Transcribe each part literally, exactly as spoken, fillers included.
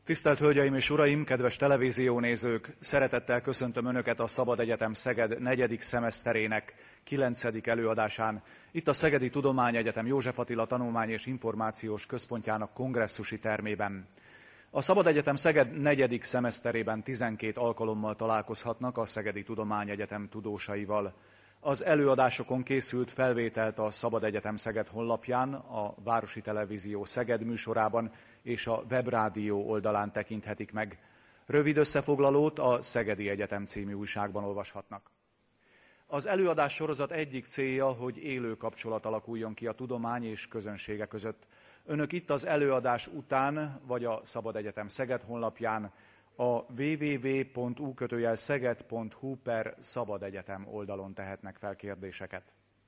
Tisztelt Hölgyeim és Uraim, kedves televíziónézők! Szeretettel köszöntöm Önöket a Szabad Egyetem Szeged negyedik szemeszterének kilencedik előadásán, itt a Szegedi Tudományegyetem József Attila Tanulmány- és Információs Központjának kongresszusi termében. A Szabad Egyetem Szeged negyedik szemeszterében tizenkét alkalommal találkozhatnak a Szegedi Tudományegyetem tudósaival. Az előadásokon készült felvételt a Szabad Egyetem Szeged honlapján, a Városi Televízió Szeged műsorában és a Webrádió oldalán tekinthetik meg. Rövid összefoglalót a Szegedi Egyetem című újságban olvashatnak. Az előadás sorozat egyik célja, hogy élő kapcsolat alakuljon ki a tudomány és közönsége között. Önök itt az előadás után, vagy a Szabad Egyetem Szeged honlapján, a www pont u kötőjel szeged pont hu per Szabad Egyetem oldalon tehetnek fel kérdéseket.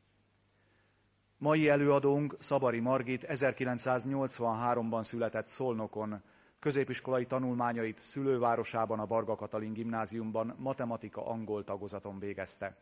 Mai előadónk Szabari Margit ezerkilencszáznyolcvanháromban született Szolnokon, középiskolai tanulmányait szülővárosában, a Varga Katalin Gimnáziumban matematika-angol tagozaton végezte.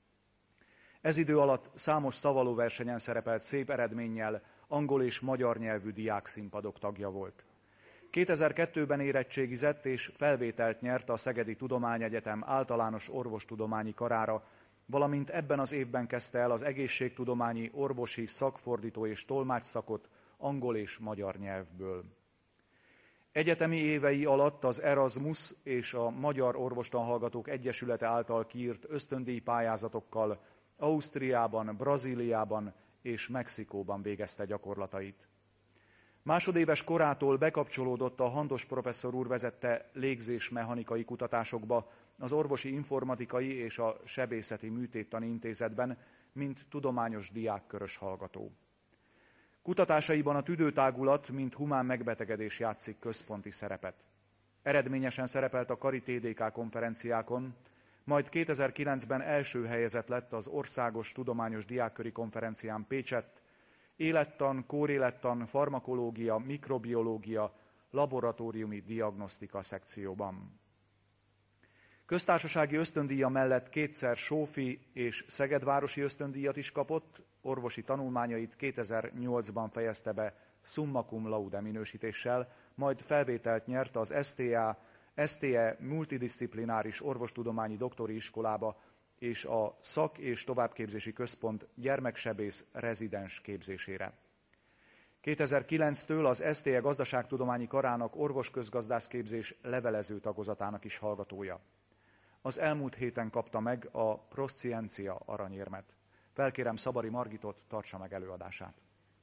Ez idő alatt számos szavalóversenyen szerepelt szép eredménnyel, angol és magyar nyelvű diákszínpadok tagja volt. kétezer-kettőben érettségizett és felvételt nyert a Szegedi Tudományegyetem általános orvostudományi karára, valamint ebben az évben kezdte el az egészségtudományi, orvosi, szakfordító és tolmácsszakot angol és magyar nyelvből. Egyetemi évei alatt az Erasmus és a Magyar Orvostanhallgatók Egyesülete által kiírt ösztöndíj pályázatokkal Ausztriában, Brazíliában és Mexikóban végezte gyakorlatait. Másodéves korától bekapcsolódott a Handos professzor úr vezette légzésmechanikai kutatásokba az Orvosi Informatikai és a Sebészeti Műtéttani Intézetben, mint tudományos diákkörös hallgató. Kutatásaiban a tüdőtágulat, mint humán megbetegedés játszik központi szerepet. Eredményesen szerepelt a Kari té dé ká konferenciákon, majd kétezer-kilencben első helyezett lett az Országos Tudományos Diákköri Konferencián Pécsett, élettan, kórélettan, farmakológia, mikrobiológia, laboratóriumi diagnosztika szekcióban. Köztársasági ösztöndíja mellett kétszer Sófi és Szegedvárosi ösztöndíjat is kapott, orvosi tanulmányait kétezer-nyolcban fejezte be summa cum laude minősítéssel, majd felvételt nyert az es té á, es té e multidisziplináris orvostudományi doktori iskolába és a Szak- és Továbbképzési Központ gyermeksebész rezidens képzésére. kétezer-kilenctől az es té e gazdaságtudományi karának orvosközgazdászképzés levelező tagozatának is hallgatója. Az elmúlt héten kapta meg a Prosciencia aranyérmet. Felkérem Szabari Margitot, tartsa meg előadását.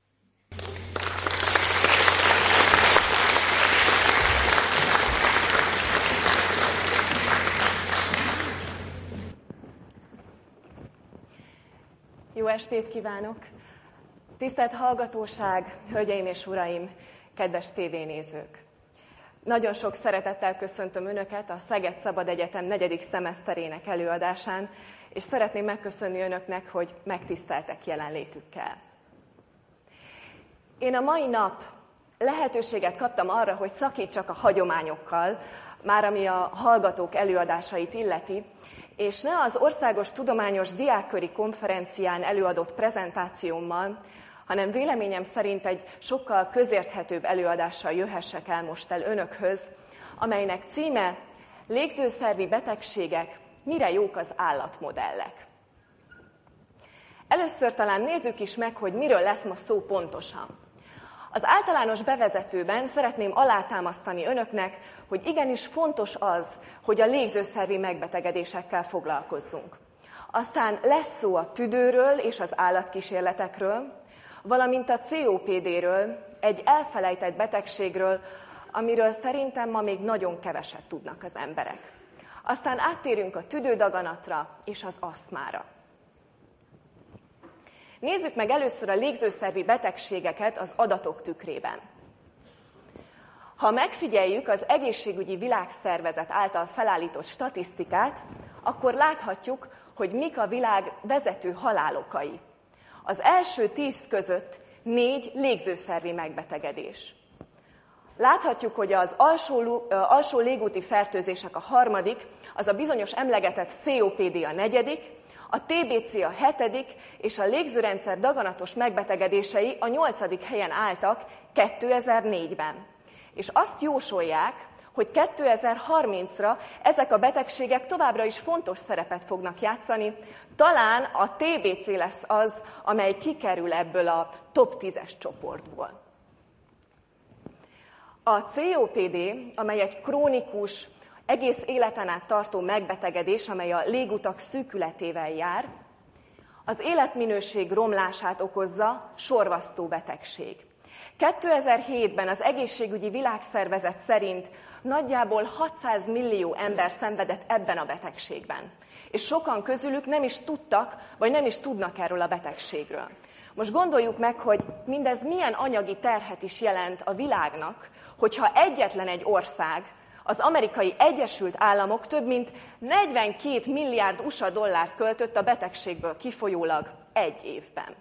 Jó estét kívánok! Tisztelt hallgatóság, hölgyeim és uraim, kedves tévénézők! Nagyon sok szeretettel köszöntöm Önöket a Szeged Szabad Egyetem negyedik szemeszterének előadásán, és szeretném megköszönni Önöknek, hogy megtiszteltek jelenlétükkel. Én a mai nap lehetőséget kaptam arra, hogy szakítsak a hagyományokkal, már ami a hallgatók előadásait illeti, és ne az Országos Tudományos Diákköri Konferencián előadott prezentációmmal, hanem véleményem szerint egy sokkal közérthetőbb előadással jöhessek el most el Önökhöz, amelynek címe Légzőszervi betegségek, mire jók az állatmodellek. Először talán nézzük is meg, hogy miről lesz ma szó pontosan. Az általános bevezetőben szeretném alátámasztani Önöknek, hogy igenis fontos az, hogy a légzőszervi megbetegedésekkel foglalkozzunk. Aztán lesz szó a tüdőről és az állatkísérletekről, valamint a cé o pé dé-ről, egy elfelejtett betegségről, amiről szerintem ma még nagyon keveset tudnak az emberek. Aztán áttérünk a tüdődaganatra és az asztmára. Nézzük meg először a légzőszervi betegségeket az adatok tükrében. Ha megfigyeljük az Egészségügyi Világszervezet által felállított statisztikát, akkor láthatjuk, hogy mik a világ vezető halálokai. Az első tíz között négy légzőszervi megbetegedés. Láthatjuk, hogy az alsó, alsó légúti fertőzések a harmadik, az a bizonyos emlegetett cé o pé dé a negyedik, a té bé cé a hetedik, és a légzőrendszer daganatos megbetegedései a nyolcadik helyen álltak kétezer-négyben. És azt jósolják, hogy kétezer-harmincra ezek a betegségek továbbra is fontos szerepet fognak játszani. Talán a té bé cé lesz az, amely kikerül ebből a top tízes csoportból. A cé o pé dé, amely egy krónikus, egész életen át tartó megbetegedés, amely a légutak szűkületével jár, az életminőség romlását okozza, sorvasztó betegség. kétezer-hétben az Egészségügyi Világszervezet szerint nagyjából hatszáz millió ember szenvedett ebben a betegségben. És sokan közülük nem is tudtak, vagy nem is tudnak erről a betegségről. Most gondoljuk meg, hogy mindez milyen anyagi terhet is jelent a világnak, hogyha egyetlen egy ország, az Amerikai Egyesült Államok több mint negyvenkét milliárd u es á dollárt költött a betegségből kifolyólag egy évben.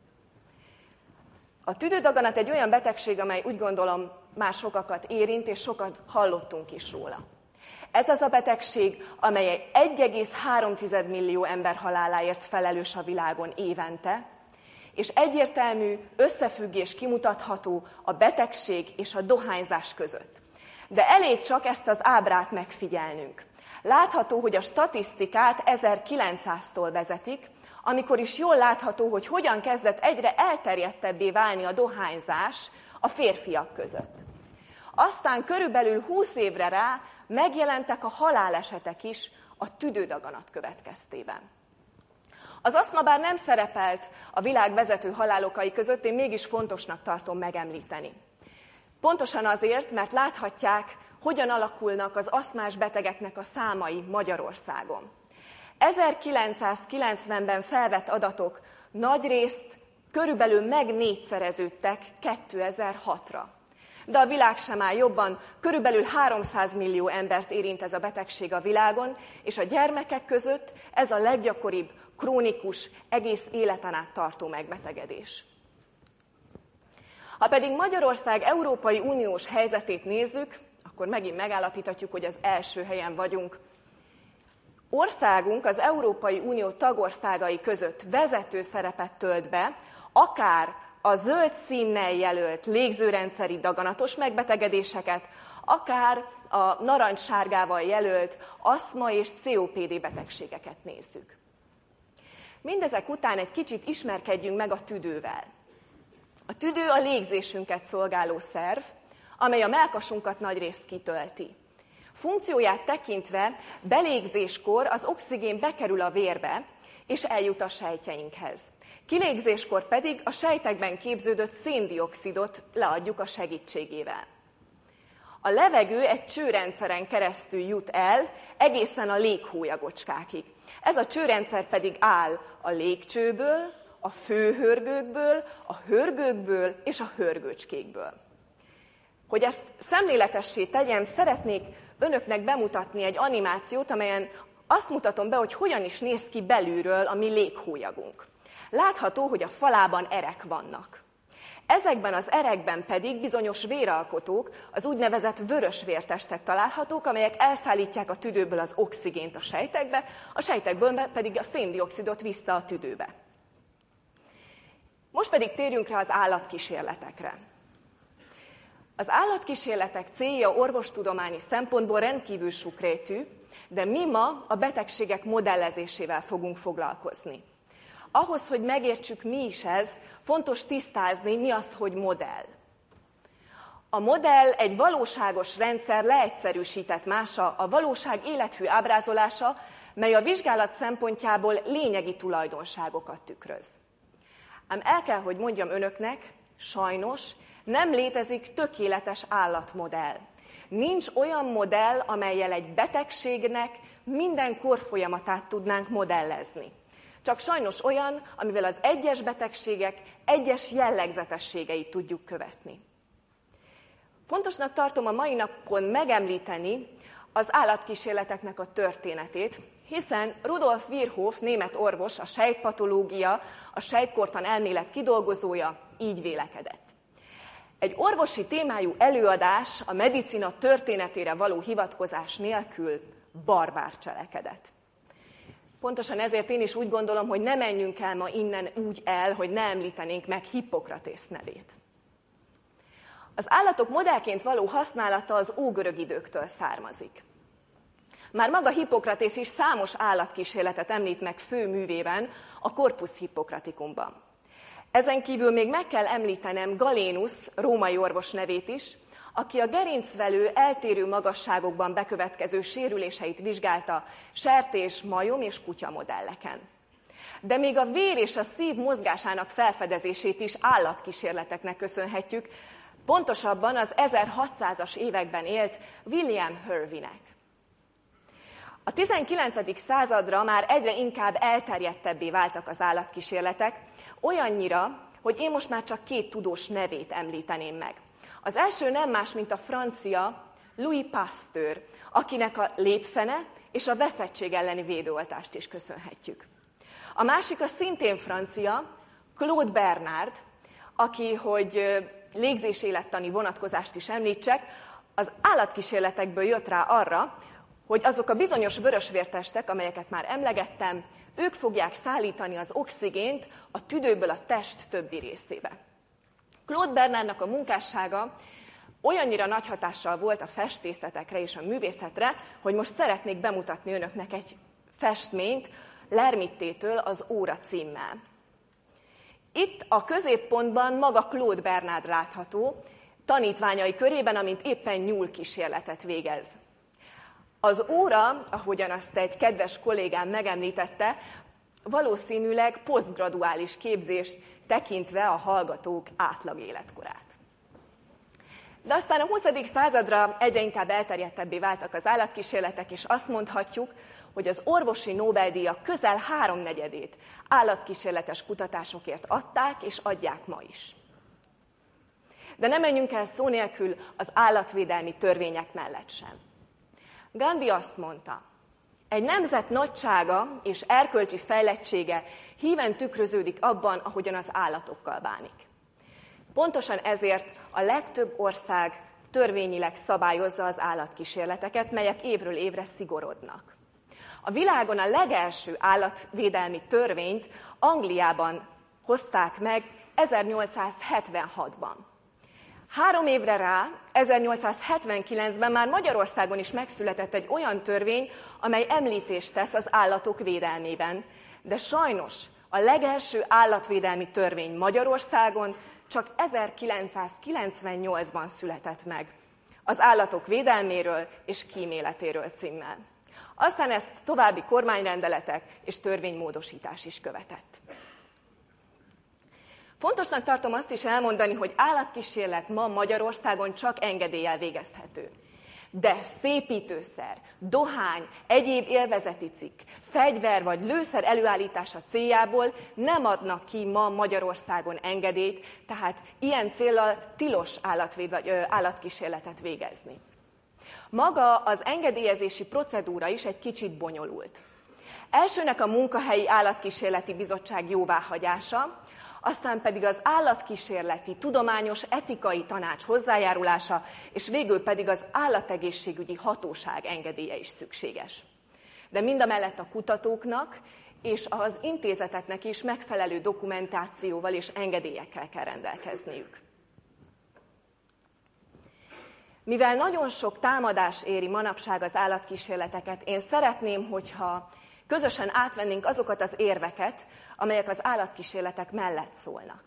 A tüdődaganat egy olyan betegség, amely úgy gondolom már sokakat érint, és sokat hallottunk is róla. Ez az a betegség, amely egy egész három millió ember haláláért felelős a világon évente, és egyértelmű összefüggés kimutatható a betegség és a dohányzás között. De elég csak ezt az ábrát megfigyelnünk. Látható, hogy a statisztikát ezerkilencszáztól vezetik, amikor is jól látható, hogy hogyan kezdett egyre elterjedtebbé válni a dohányzás a férfiak között. Aztán körülbelül húsz évre rá megjelentek a halálesetek is a tüdődaganat következtében. Az asztma bár nem szerepelt a világ vezető halálokai között, én mégis fontosnak tartom megemlíteni. Pontosan azért, mert láthatják, hogyan alakulnak az asztmás betegeknek a számai Magyarországon. ezerkilencszázkilencvenben felvett adatok nagyrészt körülbelül megnégyszereződtek kétezer-hatra. De a világ sem áll jobban, körülbelül háromszáz millió embert érint ez a betegség a világon, és a gyermekek között ez a leggyakoribb, krónikus, egész életen át tartó megbetegedés. Ha pedig Magyarország Európai Uniós helyzetét nézzük, akkor megint megállapíthatjuk, hogy az első helyen vagyunk. Országunk az Európai Unió tagországai között vezető szerepet tölt be, akár a zöld színnel jelölt légzőrendszeri daganatos megbetegedéseket, akár a narancssárgával jelölt asztma és cé o pé dé betegségeket nézzük. Mindezek után egy kicsit ismerkedjünk meg a tüdővel. A tüdő a légzésünket szolgáló szerv, amely a mellkasunkat nagyrészt kitölti. Funkcióját tekintve belégzéskor az oxigén bekerül a vérbe, és eljut a sejtjeinkhez. Kilégzéskor pedig a sejtekben képződött széndioxidot leadjuk a segítségével. A levegő egy csőrendszeren keresztül jut el egészen a léghólyagocskákig. Ez a csőrendszer pedig áll a légcsőből, a főhörgőkből, a hörgőkből és a hörgőcskékből. Hogy ezt szemléletessé tegyem, szeretnék önöknek bemutatni egy animációt, amelyen azt mutatom be, hogy hogyan is néz ki belülről a mi léghólyagunk. Látható, hogy a falában erek vannak. Ezekben az erekben pedig bizonyos véralkotók, az úgynevezett vörös vértestek találhatók, amelyek elszállítják a tüdőből az oxigént a sejtekbe, a sejtekből pedig a széndioxidot vissza a tüdőbe. Most pedig térjünk rá az állatkísérletekre. Az állatkísérletek célja orvostudományi szempontból rendkívül sokrétű, de mi ma a betegségek modellezésével fogunk foglalkozni. Ahhoz, hogy megértsük, mi is ez, fontos tisztázni, mi az, hogy modell. A modell egy valóságos rendszer leegyszerűsített mása, a valóság élethű ábrázolása, mely a vizsgálat szempontjából lényegi tulajdonságokat tükröz. Ám el kell, hogy mondjam önöknek, sajnos nem létezik tökéletes állatmodell. Nincs olyan modell, amellyel egy betegségnek minden korfolyamatát tudnánk modellezni. Csak sajnos olyan, amivel az egyes betegségek egyes jellegzetességeit tudjuk követni. Fontosnak tartom a mai napon megemlíteni az állatkísérleteknek a történetét, hiszen Rudolf Virchow, német orvos, a sejtpatológia, a sejtkortan elmélet kidolgozója így vélekedett. Egy orvosi témájú előadás a medicina történetére való hivatkozás nélkül barbár cselekedet. Pontosan ezért én is úgy gondolom, hogy ne menjünk el ma innen úgy el, hogy ne említenénk meg Hippokratész nevét. Az állatok modellként való használata az ógörög időktől származik. Már maga Hippokratész is számos állatkísérletet említ meg fő művében, a Corpus Hippocraticumban. Ezen kívül még meg kell említenem Galénus római orvos nevét is, aki a gerincvelő eltérő magasságokban bekövetkező sérüléseit vizsgálta sertés, majom és kutya modelleken. De még a vér és a szív mozgásának felfedezését is állatkísérleteknek köszönhetjük, pontosabban az ezerhatszázas években élt William Herveynek. A tizenkilencedik századra már egyre inkább elterjedtebbé váltak az állatkísérletek, olyannyira, hogy én most már csak két tudós nevét említeném meg. Az első nem más, mint a francia Louis Pasteur, akinek a lépfene és a veszettség elleni védőoltást is köszönhetjük. A másik a szintén francia Claude Bernard, aki, hogy légzés-élettani vonatkozást is említsek, az állatkísérletekből jött rá arra, hogy azok a bizonyos vörösvértestek, amelyeket már emlegettem, ők fogják szállítani az oxigént a tüdőből a test többi részébe. Claude Bernardnak a munkássága olyannyira nagy hatással volt a festészetekre és a művészetre, hogy most szeretnék bemutatni önöknek egy festményt Lermittétől az Óra címmel. Itt a középpontban maga Claude Bernard látható, tanítványai körében, amint éppen nyúlkísérletet végez. Az óra, ahogyan azt egy kedves kollégám megemlítette, valószínűleg posztgraduális képzés tekintve a hallgatók átlag életkorát. De aztán a huszadik századra egyre inkább elterjedtebbé váltak az állatkísérletek, és azt mondhatjuk, hogy az orvosi Nobel-díjak közel háromnegyedét állatkísérletes kutatásokért adták és adják ma is. De nem menjünk el szó nélkül az állatvédelmi törvények mellett sem. Gandhi azt mondta, egy nemzet nagysága és erkölcsi fejlettsége híven tükröződik abban, ahogyan az állatokkal bánik. Pontosan ezért a legtöbb ország törvényileg szabályozza az állatkísérleteket, melyek évről évre szigorodnak. A világon a legelső állatvédelmi törvényt Angliában hozták meg ezernyolcszázhetvenhatban. Három évre rá, ezernyolcszázhetvenkilencben már Magyarországon is megszületett egy olyan törvény, amely említést tesz az állatok védelmében. De sajnos a legelső állatvédelmi törvény Magyarországon csak ezerkilencszázkilencvennyolcban született meg. Az állatok védelméről és kíméletéről címmel. Aztán ezt további kormányrendeletek és törvénymódosítás is követett. Fontosnak tartom azt is elmondani, hogy állatkísérlet ma Magyarországon csak engedéllyel végezhető. De szépítőszer, dohány, egyéb élvezeti cikk, fegyver vagy lőszer előállítása céljából nem adnak ki ma Magyarországon engedélyt, tehát ilyen céllal tilos állatvéd, állatkísérletet végezni. Maga az engedélyezési procedúra is egy kicsit bonyolult. Elsőnek a munkahelyi állatkísérleti bizottság jóváhagyása, aztán pedig az állatkísérleti tudományos etikai tanács hozzájárulása, és végül pedig az állategészségügyi hatóság engedélye is szükséges. De mindamellett a kutatóknak és az intézeteknek is megfelelő dokumentációval és engedélyekkel kell rendelkezniük. Mivel nagyon sok támadás éri manapság az állatkísérleteket, én szeretném, hogyha közösen átvennénk azokat az érveket, amelyek az állatkísérletek mellett szólnak.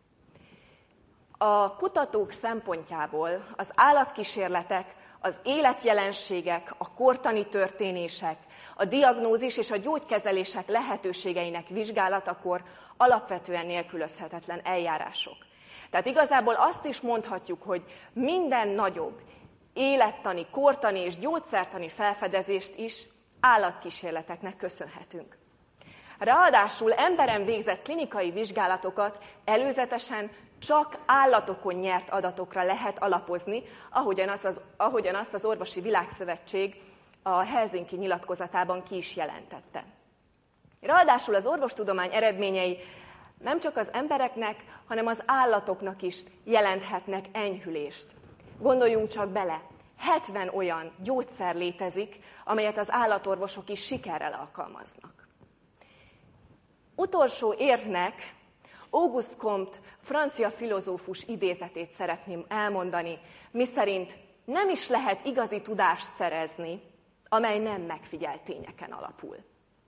A kutatók szempontjából az állatkísérletek, az életjelenségek, a kortani történések, a diagnózis és a gyógykezelések lehetőségeinek vizsgálatakor alapvetően nélkülözhetetlen eljárások. Tehát igazából azt is mondhatjuk, hogy minden nagyobb élettani, kortani és gyógyszertani felfedezést is állatkísérleteknek köszönhetünk. Ráadásul emberen végzett klinikai vizsgálatokat előzetesen csak állatokon nyert adatokra lehet alapozni, ahogyan azt az, ahogyan azt az Orvosi Világszövetség a Helsinki nyilatkozatában ki is jelentette. Ráadásul az orvostudomány eredményei nem csak az embereknek, hanem az állatoknak is jelenthetnek enyhülést. Gondoljunk csak bele, hetven olyan gyógyszer létezik, amelyet az állatorvosok is sikerrel alkalmaznak. Utolsó érvnek Auguste Comte francia filozófus idézetét szeretném elmondani, miszerint nem is lehet igazi tudást szerezni, amely nem megfigyelt tényeken alapul.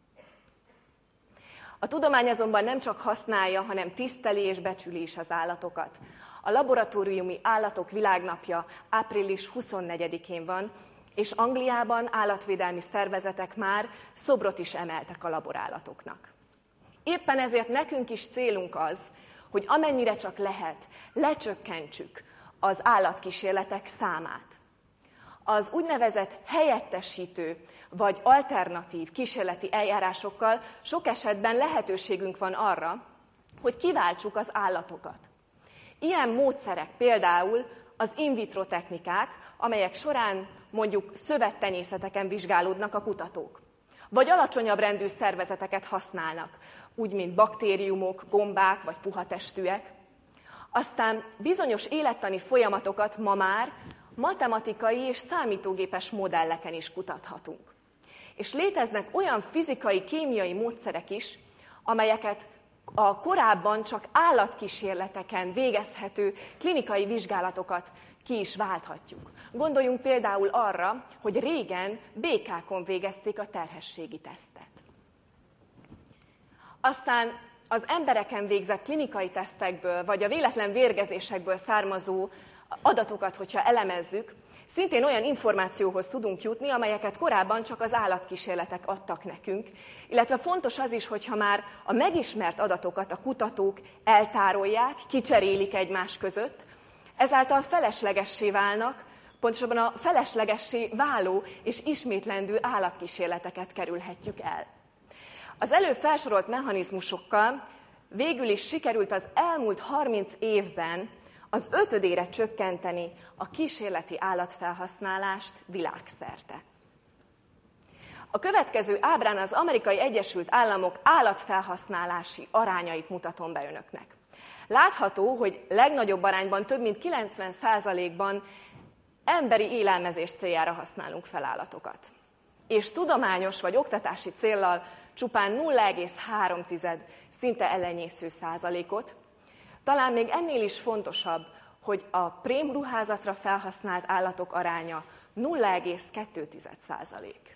A tudomány azonban nem csak használja, hanem tiszteli és becsüli is az állatokat. A laboratóriumi állatok világnapja április huszonnegyedikén van, és Angliában állatvédelmi szervezetek már szobrot is emeltek a laborállatoknak. Éppen ezért nekünk is célunk az, hogy amennyire csak lehet, lecsökkentsük az állatkísérletek számát. Az úgynevezett helyettesítő vagy alternatív kísérleti eljárásokkal sok esetben lehetőségünk van arra, hogy kiváltsuk az állatokat. Ilyen módszerek például az in vitro technikák, amelyek során mondjuk szövettenyészeteken vizsgálódnak a kutatók. Vagy alacsonyabb rendű szervezeteket használnak, úgy mint baktériumok, gombák vagy puhatestűek. Aztán bizonyos élettani folyamatokat ma már matematikai és számítógépes modelleken is kutathatunk. És léteznek olyan fizikai, kémiai módszerek is, amelyeket a korábban csak állatkísérleteken végezhető klinikai vizsgálatokat ki is válthatjuk. Gondoljunk például arra, hogy régen békákon végezték a terhességi tesztet. Aztán az embereken végzett klinikai tesztekből, vagy a véletlen vérgezésekből származó adatokat, hogyha elemezzük, szintén olyan információhoz tudunk jutni, amelyeket korábban csak az állatkísérletek adtak nekünk, illetve fontos az is, hogyha már a megismert adatokat a kutatók eltárolják, kicserélik egymás között, ezáltal feleslegessé válnak, pontosabban a feleslegessé váló és ismétlendő állatkísérleteket kerülhetjük el. Az előbb felsorolt mechanizmusokkal végül is sikerült az elmúlt harminc évben az ötödére csökkenteni a kísérleti állatfelhasználást világszerte. A következő ábrán az Amerikai Egyesült Államok állatfelhasználási arányait mutatom be önöknek. Látható, hogy legnagyobb arányban, több mint kilencven százalékban emberi élelmezés céljára használunk fel állatokat. És tudományos vagy oktatási céllal csupán nulla egész három szinte ellenyésző százalékot. Talán még ennél is fontosabb, hogy a prémruházatra felhasznált állatok aránya nulla egész kettő százalék.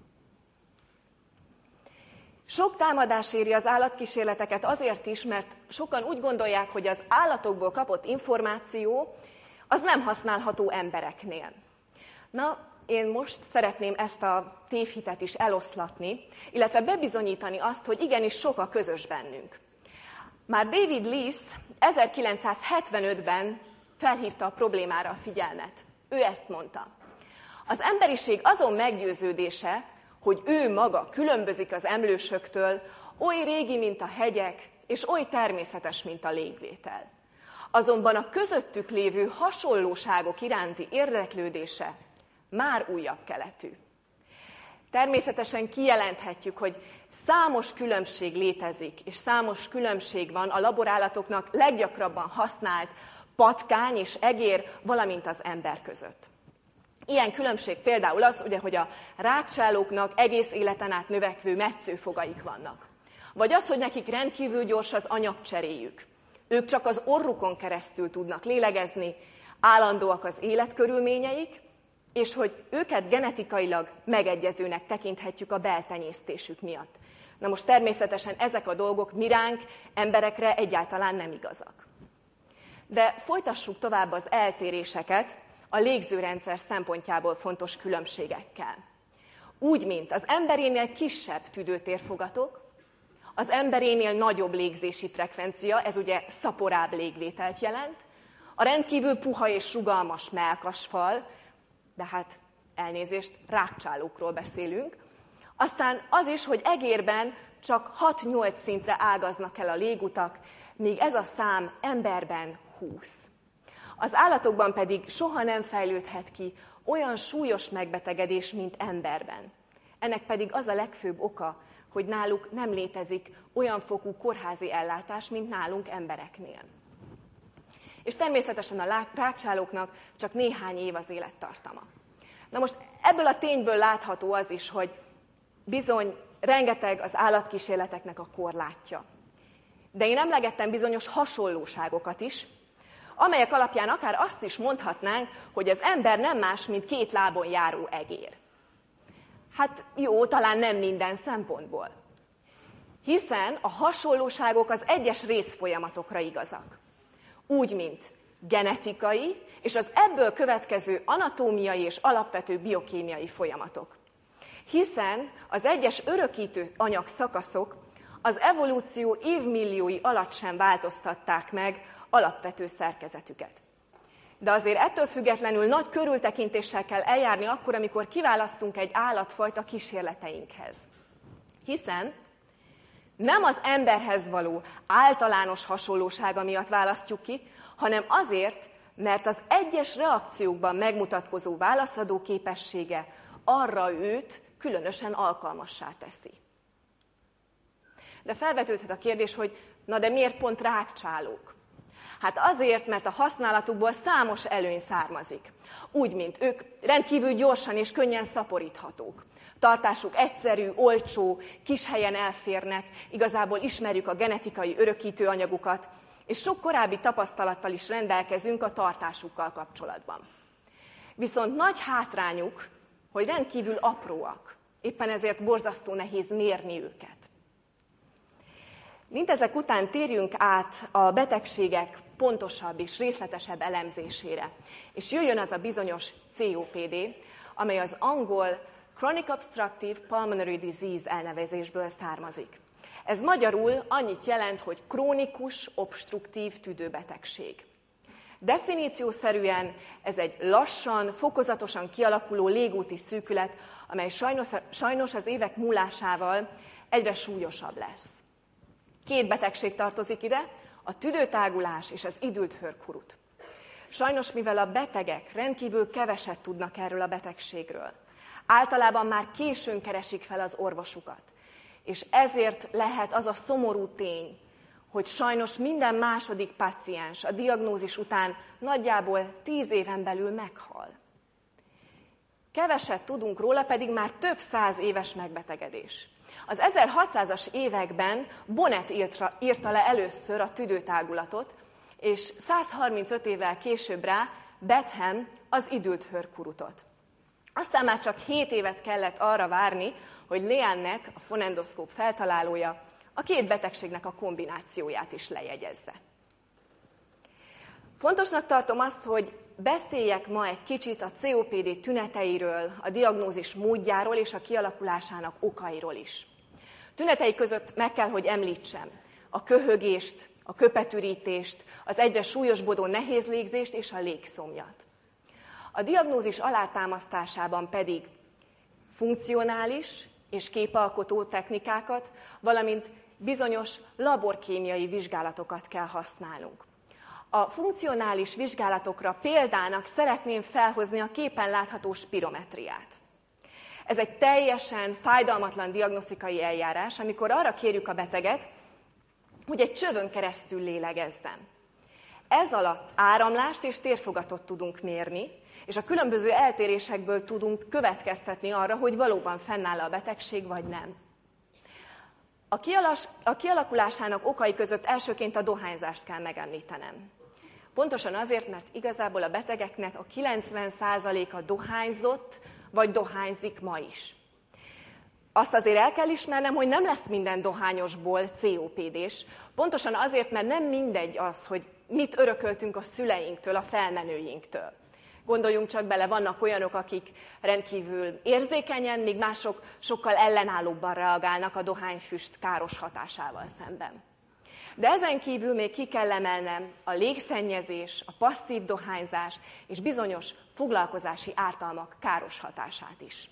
Sok támadás éri az állatkísérleteket azért is, mert sokan úgy gondolják, hogy az állatokból kapott információ az nem használható embereknél. Na, én most szeretném ezt a tévhitet is eloszlatni, illetve bebizonyítani azt, hogy igenis sok a közös bennünk. Már David Lees ezerkilencszázhetvenötben felhívta a problémára a figyelmet. Ő ezt mondta. Az emberiség azon meggyőződése, hogy ő maga különbözik az emlősöktől, oly régi, mint a hegyek, és oly természetes, mint a légvétel. Azonban a közöttük lévő hasonlóságok iránti érdeklődése már újabb keletű. Természetesen kijelenthetjük, hogy számos különbség létezik, és számos különbség van a laborállatoknak leggyakrabban használt patkány és egér, valamint az ember között. Ilyen különbség például az, ugye, hogy a rágcsálóknak egész életen át növekvő metszőfogaik vannak. Vagy az, hogy nekik rendkívül gyors az anyagcseréjük. Ők csak az orrukon keresztül tudnak lélegezni, állandóak az életkörülményeik, és hogy őket genetikailag megegyezőnek tekinthetjük a beltenyésztésük miatt. Na most természetesen ezek a dolgok miránk, emberekre egyáltalán nem igazak. De folytassuk tovább az eltéréseket a légzőrendszer szempontjából fontos különbségekkel. Úgy, mint az emberénél kisebb tüdőtérfogatok, az emberénél nagyobb légzési frekvencia, ez ugye szaporább légvételt jelent, a rendkívül puha és rugalmas mellkasfal, de hát elnézést, rágcsálókról beszélünk. Aztán az is, hogy egérben csak hat-nyolc szintre ágaznak el a légutak, míg ez a szám emberben húsz. Az állatokban pedig soha nem fejlődhet ki olyan súlyos megbetegedés, mint emberben. Ennek pedig az a legfőbb oka, hogy náluk nem létezik olyan fokú kórházi ellátás, mint nálunk embereknél. És természetesen a rágcsálóknak csak néhány év az élettartama. Na most ebből a tényből látható az is, hogy bizony rengeteg az állatkísérleteknek a korlátja. De én emlegettem bizonyos hasonlóságokat is, amelyek alapján akár azt is mondhatnánk, hogy az ember nem más, mint két lábon járó egér. Hát jó, talán nem minden szempontból. Hiszen a hasonlóságok az egyes részfolyamatokra igazak. Úgy, mint genetikai, és az ebből következő anatómiai és alapvető biokémiai folyamatok. Hiszen az egyes örökítő anyag szakaszok az evolúció évmilliói alatt sem változtatták meg alapvető szerkezetüket. De azért ettől függetlenül nagy körültekintéssel kell eljárni akkor, amikor kiválasztunk egy állatfajt a kísérleteinkhez. Hiszen nem az emberhez való általános hasonlósága miatt választjuk ki, hanem azért, mert az egyes reakciókban megmutatkozó válaszadó képessége arra őt különösen alkalmassá teszi. De felvetődhet a kérdés, hogy na de miért pont rágcsálók? Hát azért, mert a használatukból számos előny származik. Úgy, mint ők rendkívül gyorsan és könnyen szaporíthatók. Tartásuk egyszerű, olcsó, kis helyen elférnek, igazából ismerjük a genetikai örökítő anyagukat, és sok korábbi tapasztalattal is rendelkezünk a tartásukkal kapcsolatban. Viszont nagy hátrányuk, hogy rendkívül apróak, éppen ezért borzasztó nehéz mérni őket. Mindezek után térjünk át a betegségek pontosabb és részletesebb elemzésére, és jöjjön az a bizonyos cé o pé dé, amely az angol Chronic Obstructive Pulmonary Disease elnevezésből származik. Ez magyarul annyit jelent, hogy krónikus, obstruktív tüdőbetegség. Definíciószerűen ez egy lassan, fokozatosan kialakuló légúti szűkület, amely sajnos, sajnos az évek múlásával egyre súlyosabb lesz. Két betegség tartozik ide, a tüdőtágulás és az idült hörgurut. Sajnos, mivel a betegek rendkívül keveset tudnak erről a betegségről, általában már későn keresik fel az orvosukat, és ezért lehet az a szomorú tény, hogy sajnos minden második páciens a diagnózis után nagyjából tíz éven belül meghal. Keveset tudunk róla, pedig már több száz éves megbetegedés. Az ezerhatszázas években Bonnet írta, írta le először a tüdőtágulatot, és százharmincöt évvel később rá Betham az idült hörgurutot. Aztán már csak hét évet kellett arra várni, hogy Leannek, a fonendoszkóp feltalálója, a két betegségnek a kombinációját is lejegyezze. Fontosnak tartom azt, hogy beszéljek ma egy kicsit a cé o pé dé tüneteiről, a diagnózis módjáról és a kialakulásának okairól is. Tünetei között meg kell, hogy említsem a köhögést, a köpetürítést, az egyre súlyosbodó nehéz légzést és a légszomjat. A diagnózis alátámasztásában pedig funkcionális és képalkotó technikákat, valamint bizonyos laborkémiai vizsgálatokat kell használnunk. A funkcionális vizsgálatokra példának szeretném felhozni a képen látható spirometriát. Ez egy teljesen fájdalmatlan diagnosztikai eljárás, amikor arra kérjük a beteget, hogy egy csövön keresztül lélegezzen. Ez alatt áramlást és térfogatot tudunk mérni, és a különböző eltérésekből tudunk következtetni arra, hogy valóban fennáll a betegség, vagy nem. A, kialas, a kialakulásának okai között elsőként a dohányzást kell megemlítenem. Pontosan azért, mert igazából a betegeknek a kilencven százaléka dohányzott, vagy dohányzik ma is. Azt azért el kell ismernem, hogy nem lesz minden dohányosból cé o pé dés. Pontosan azért, mert nem mindegy az, hogy mit örököltünk a szüleinktől, a felmenőinktől. Gondoljunk csak bele, vannak olyanok, akik rendkívül érzékenyen, míg mások sokkal ellenállóbban reagálnak a dohányfüst káros hatásával szemben. De ezen kívül még ki kell emelnem a légszennyezés, a passzív dohányzás és bizonyos foglalkozási ártalmak káros hatását is.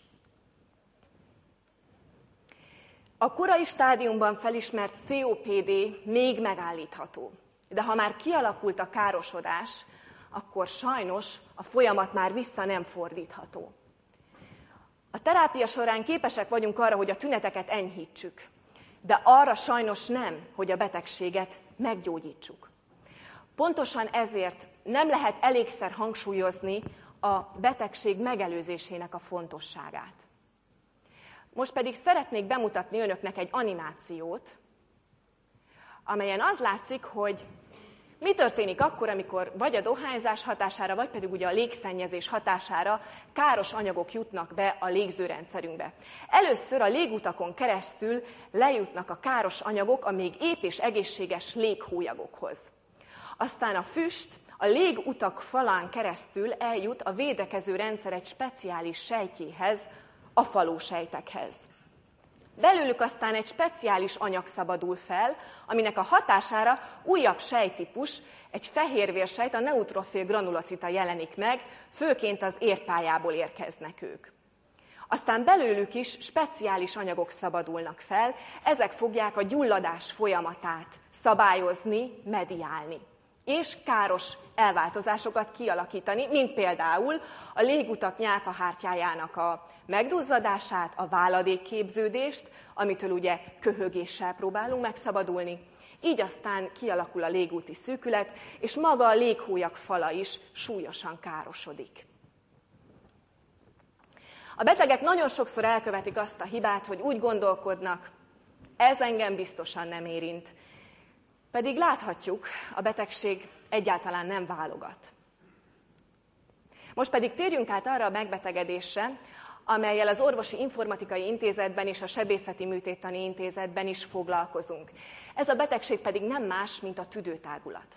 A korai stádiumban felismert cé o pé dé még megállítható, de ha már kialakult a károsodás, akkor sajnos a folyamat már vissza nem fordítható. A terápia során képesek vagyunk arra, hogy a tüneteket enyhítsük, de arra sajnos nem, hogy a betegséget meggyógyítsuk. Pontosan ezért nem lehet elégszer hangsúlyozni a betegség megelőzésének a fontosságát. Most pedig szeretnék bemutatni önöknek egy animációt, amelyen az látszik, hogy mi történik akkor, amikor vagy a dohányzás hatására, vagy pedig ugye a légszennyezés hatására káros anyagok jutnak be a légzőrendszerünkbe. Először a légutakon keresztül lejutnak a káros anyagok a még ép és egészséges léghólyagokhoz. Aztán a füst a légutak falán keresztül eljut a védekező rendszer egy speciális sejtjéhez, a falósejtekhez. Belőlük aztán egy speciális anyag szabadul fel, aminek a hatására újabb sejttípus, egy fehérvérsejt, a neutrofil granulocita jelenik meg, főként az érpályából érkeznek ők. Aztán belőlük is speciális anyagok szabadulnak fel, ezek fogják a gyulladás folyamatát szabályozni, mediálni, és káros elváltozásokat kialakítani, mint például a légutak nyálkahártyájának a megduzzadását, a váladékképződést, amitől ugye köhögéssel próbálunk megszabadulni. Így aztán kialakul a légúti szűkület, és maga a léghólyag fala is súlyosan károsodik. A betegek nagyon sokszor elkövetik azt a hibát, hogy úgy gondolkodnak, ez engem biztosan nem érint. Pedig láthatjuk, a betegség egyáltalán nem válogat. Most pedig térjünk át arra a megbetegedésre, amellyel az Orvosi Informatikai Intézetben és a Sebészeti Műtéttani Intézetben is foglalkozunk. Ez a betegség pedig nem más, mint a tüdőtágulat.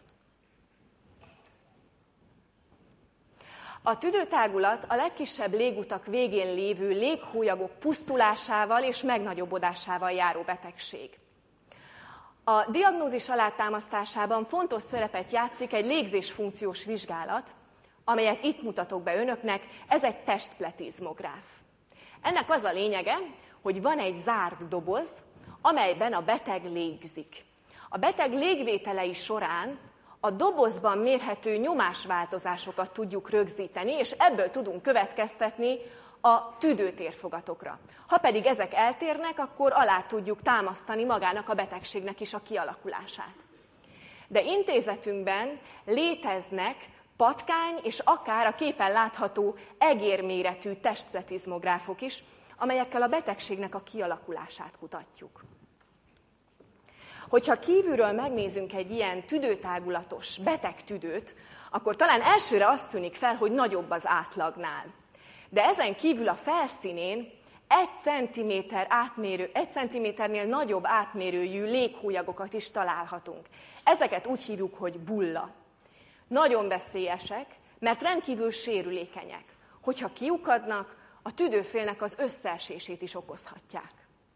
A tüdőtágulat a legkisebb légutak végén lévő léghólyagok pusztulásával és megnagyobbodásával járó betegség. A diagnózis alátámasztásában fontos szerepet játszik egy légzésfunkciós vizsgálat, amelyet itt mutatok be önöknek, ez egy testpletizmográf. Ennek az a lényege, hogy van egy zárt doboz, amelyben a beteg légzik. A beteg légvételei során a dobozban mérhető nyomásváltozásokat tudjuk rögzíteni, és ebből tudunk következtetni a tüdőtérfogatokra. Ha pedig ezek eltérnek, akkor alá tudjuk támasztani magának a betegségnek is a kialakulását. De intézetünkben léteznek patkány és akár a képen látható egérméretű testpletizmográfok is, amelyekkel a betegségnek a kialakulását kutatjuk. Hogyha kívülről megnézünk egy ilyen tüdőtágulatos beteg tüdőt, akkor talán elsőre azt tűnik fel, hogy nagyobb az átlagnál. De ezen kívül a felszínén egy centiméter átmérő, egy centiméternél nagyobb átmérőjű léghólyagokat is találhatunk. Ezeket úgy hívjuk, hogy bulla. Nagyon veszélyesek, mert rendkívül sérülékenyek. Hogyha kiukadnak, a tüdőfélnek az összeesését is okozhatják.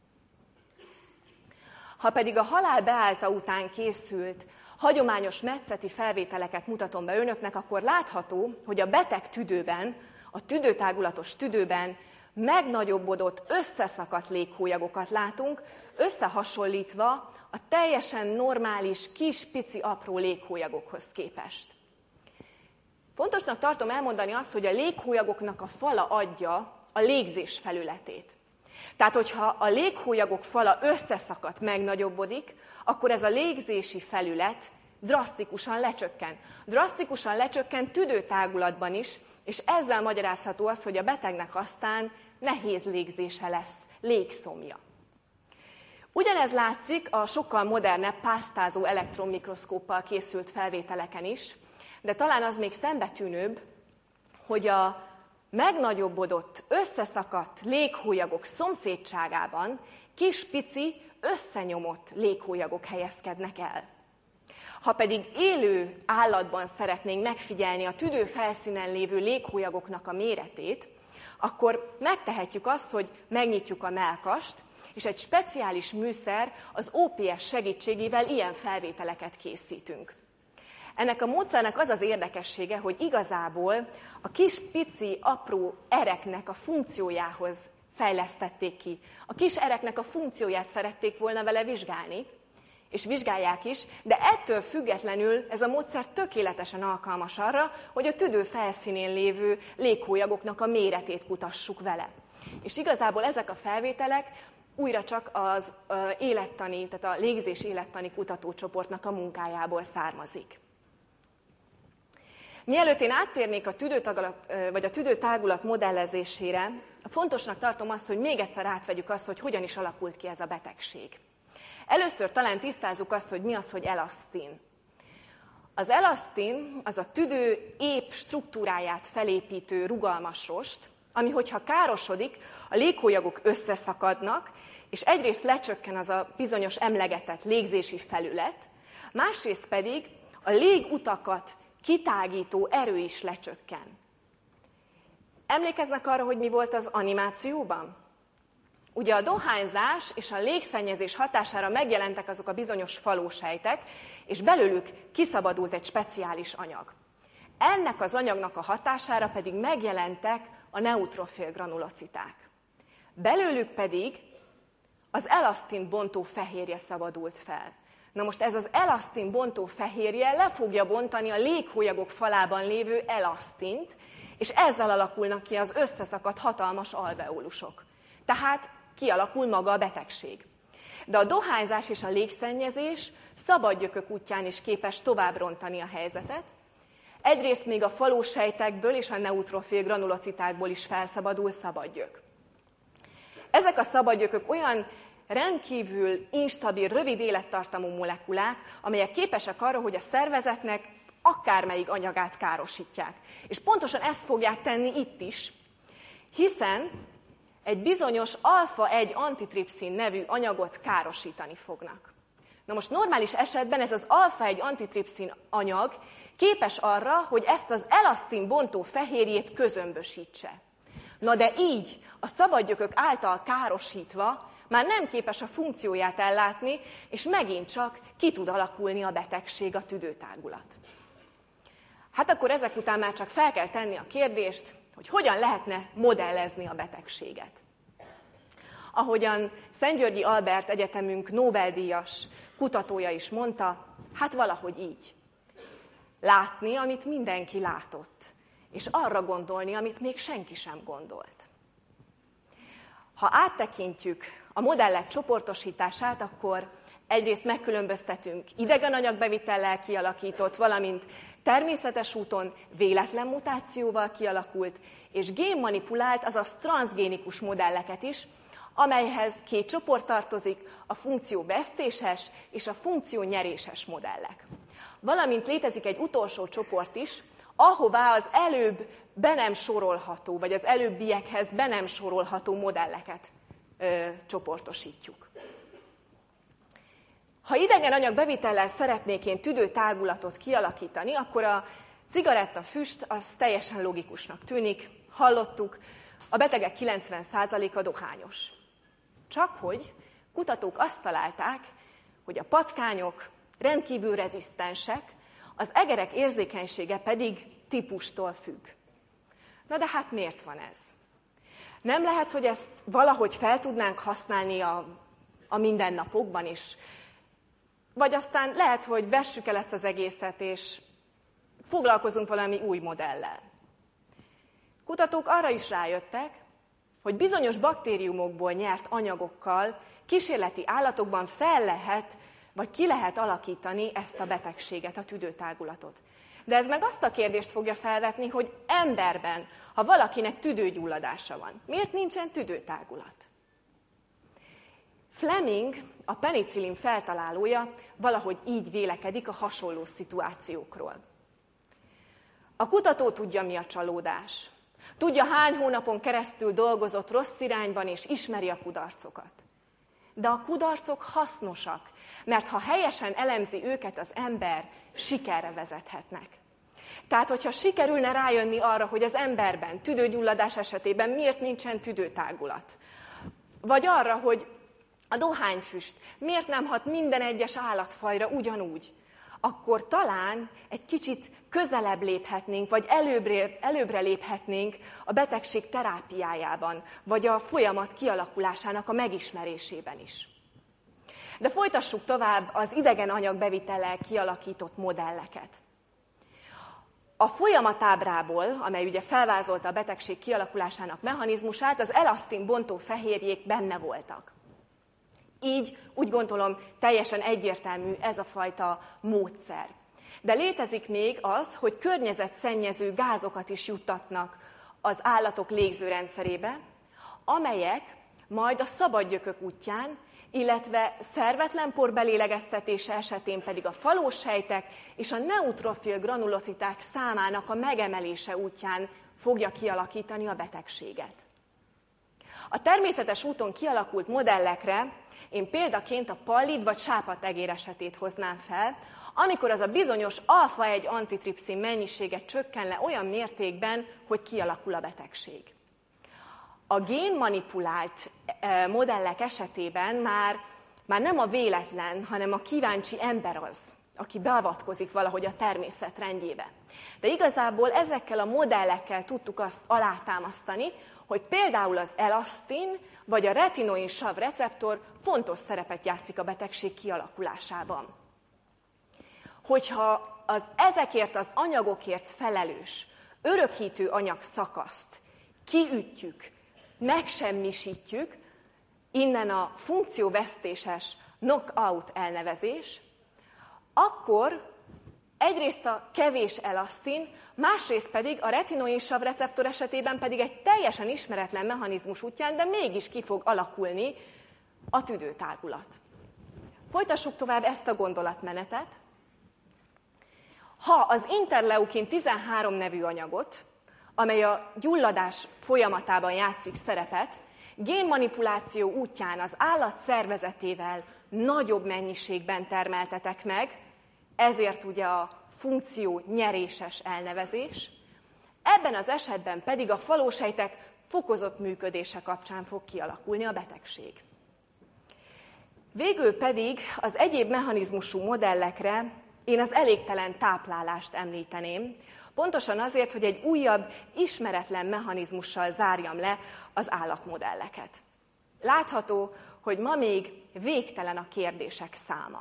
Ha pedig a halál beállta után készült hagyományos metszeti felvételeket mutatom be önöknek, akkor látható, hogy a beteg tüdőben, a tüdőtágulatos tüdőben megnagyobbodott, összeszakadt léghólyagokat látunk, összehasonlítva a teljesen normális, kis, pici, apró léghólyagokhoz képest. Fontosnak tartom elmondani azt, hogy a léghólyagoknak a fala adja a légzés felületét. Tehát, hogyha a léghólyagok fala összeszakadt, megnagyobbodik, akkor ez a légzési felület drasztikusan lecsökken. Drasztikusan lecsökken tüdőtágulatban is, és ezzel magyarázható az, hogy a betegnek aztán nehéz légzése lesz, légszomja. Ugyanez látszik a sokkal modernebb pásztázó elektronmikroszkóppal készült felvételeken is, de talán az még szembetűnőbb, hogy a megnagyobbodott, összeszakadt léghólyagok szomszédságában kis-pici, összenyomott léghólyagok helyezkednek el. Ha pedig élő állatban szeretnénk megfigyelni a tüdő felszínen lévő léghólyagoknak a méretét, akkor megtehetjük azt, hogy megnyitjuk a mellkast, és egy speciális műszer, az ó pé es segítségével ilyen felvételeket készítünk. Ennek a módszernek az az érdekessége, hogy igazából a kis, pici, apró ereknek a funkciójához fejlesztették ki. A kis ereknek a funkcióját szerették volna vele vizsgálni, és vizsgálják is, de ettől függetlenül ez a módszer tökéletesen alkalmas arra, hogy a tüdő felszínén lévő léghólyagoknak a méretét kutassuk vele. És igazából ezek a felvételek újra csak az élettani, tehát a légzés élettani kutatócsoportnak a munkájából származik. Mielőtt én áttérnék a tüdőtagulat, vagy a tüdőtágulat modellezésére, fontosnak tartom azt, hogy még egyszer átvegyük azt, hogy hogyan is alakult ki ez a betegség. Először talán tisztázzuk azt, hogy mi az, hogy elasztin. Az elasztin az a tüdő épp struktúráját felépítő rugalmas rost, ami, hogyha károsodik, a léghólyagok összeszakadnak, és egyrészt lecsökken az a bizonyos emlegetett légzési felület, másrészt pedig a légutakat kitágító erő is lecsökken. Emlékeznek arra, hogy mi volt az animációban? Ugye a dohányzás és a légszennyezés hatására megjelentek azok a bizonyos falósejtek, és belőlük kiszabadult egy speciális anyag. Ennek az anyagnak a hatására pedig megjelentek a neutrofil granulociták. Belőlük pedig az elasztin bontó fehérje szabadult fel. Na most ez az elasztin bontó fehérje le fogja bontani a léghólyagok falában lévő elasztint, és ezzel alakulnak ki az összeszakadt hatalmas alveolusok. Tehát kialakul maga a betegség. De a dohányzás és a légszennyezés szabad gyökök útján is képes tovább rontani a helyzetet. Egyrészt még a falósejtekből és a neutrofil granulocitákból is felszabadul szabadgyök. Ezek a szabadgyökök olyan rendkívül instabil, rövid élettartamú molekulák, amelyek képesek arra, hogy a szervezetnek akármelyik anyagát károsítják. És pontosan ezt fogják tenni itt is, hiszen egy bizonyos alfa egy antitripszin nevű anyagot károsítani fognak. Na most normális esetben ez az alfa egy antitripszin anyag képes arra, hogy ezt az elasztin bontó fehérjét közömbösítse. Na de így a szabadgyökök által károsítva már nem képes a funkcióját ellátni, és megint csak ki tud alakulni a betegség, a tüdőtágulat. Hát akkor ezek után már csak fel kell tenni a kérdést, hogy hogyan lehetne modellezni a betegséget. Ahogyan Szent-Györgyi Albert Egyetemünk Nobel-díjas kutatója is mondta, hát valahogy így. Látni, amit mindenki látott, és arra gondolni, amit még senki sem gondolt. Ha áttekintjük a modellek csoportosítását, akkor egyrészt megkülönböztetünk idegen anyagbevitellel kialakított, valamint természetes úton véletlen mutációval kialakult, és génmanipulált, azaz transzgénikus modelleket is, amelyhez két csoport tartozik, a funkcióvesztéses és a funkciónyeréses modellek. Valamint létezik egy utolsó csoport is, ahová az előbb be nem sorolható, vagy az előbbiekhez be nem sorolható modelleket ö, csoportosítjuk. Ha idegen anyag bevitellel szeretnék én tüdőtágulatot kialakítani, akkor a cigarettafüst az teljesen logikusnak tűnik. Hallottuk, a betegek kilencven százaléka dohányos. Csak hogy kutatók azt találták, hogy a patkányok rendkívül rezisztensek, az egerek érzékenysége pedig típustól függ. Na de hát miért van ez? Nem lehet, hogy ezt valahogy fel tudnánk használni a, a mindennapokban is? Vagy aztán lehet, hogy vessük el ezt az egészet, és foglalkozunk valami új modellel. Kutatók arra is rájöttek, hogy bizonyos baktériumokból nyert anyagokkal kísérleti állatokban fel lehet, vagy ki lehet alakítani ezt a betegséget, a tüdőtágulatot. De ez meg azt a kérdést fogja felvetni, hogy emberben, ha valakinek tüdőgyulladása van, miért nincsen tüdőtágulat? Fleming, a penicillin feltalálója, valahogy így vélekedik a hasonló szituációkról. A kutató tudja, mi a csalódás. Tudja, hány hónapon keresztül dolgozott rossz irányban, és ismeri a kudarcokat. De a kudarcok hasznosak, mert ha helyesen elemzi őket az ember, sikerre vezethetnek. Tehát, hogyha sikerülne rájönni arra, hogy az emberben, tüdőgyulladás esetében miért nincsen tüdőtágulat, vagy arra, hogy a dohányfüst miért nem hat minden egyes állatfajra ugyanúgy, akkor talán egy kicsit közelebb léphetnénk, vagy előbbre, előbbre léphetnénk a betegség terápiájában, vagy a folyamat kialakulásának a megismerésében is. De folytassuk tovább az idegen anyag bevitellel kialakított modelleket. A folyamatábrából, amely ugye felvázolta a betegség kialakulásának mechanizmusát, az elasztin bontó fehérjék benne voltak. Így úgy gondolom teljesen egyértelmű ez a fajta módszer. De létezik még az, hogy környezetszennyező gázokat is juttatnak az állatok légzőrendszerébe, amelyek majd a szabadgyökök útján illetve szervetlen por belélegeztetése esetén pedig a falósejtek és a neutrofil granulociták számának a megemelése útján fogja kialakítani a betegséget. A természetes úton kialakult modellekre én példaként a pallid vagy sápadegér esetét hoznám fel, amikor az a bizonyos alfa egy antitripszin mennyisége csökken le olyan mértékben, hogy kialakul a betegség. A génmanipulált modellek esetében már, már nem a véletlen, hanem a kíváncsi ember az, aki beavatkozik valahogy a természet rendjébe. De igazából ezekkel a modellekkel tudtuk azt alátámasztani, hogy például az elasztin vagy a retinoin sav receptor fontos szerepet játszik a betegség kialakulásában. Hogyha az ezekért az anyagokért felelős, örökítő anyag szakaszt kiütjük, megsemmisítjük, innen a funkcióvesztéses knockout elnevezés, akkor egyrészt a kevés elasztin, másrészt pedig a retinoin sav receptor esetében pedig egy teljesen ismeretlen mechanizmus útján, de mégis ki fog alakulni a tüdőtágulat. Folytassuk tovább ezt a gondolatmenetet. Ha az interleukin tizenhárom nevű anyagot, amely a gyulladás folyamatában játszik szerepet, génmanipuláció útján az állat szervezetével nagyobb mennyiségben termeltetek meg, ezért ugye a funkció nyeréses elnevezés, ebben az esetben pedig a falósejtek fokozott működése kapcsán fog kialakulni a betegség. Végül pedig az egyéb mechanizmusú modellekre én az elégtelen táplálást említeném, pontosan azért, hogy egy újabb, ismeretlen mechanizmussal zárjam le az állatmodelleket. Látható, hogy ma még végtelen a kérdések száma.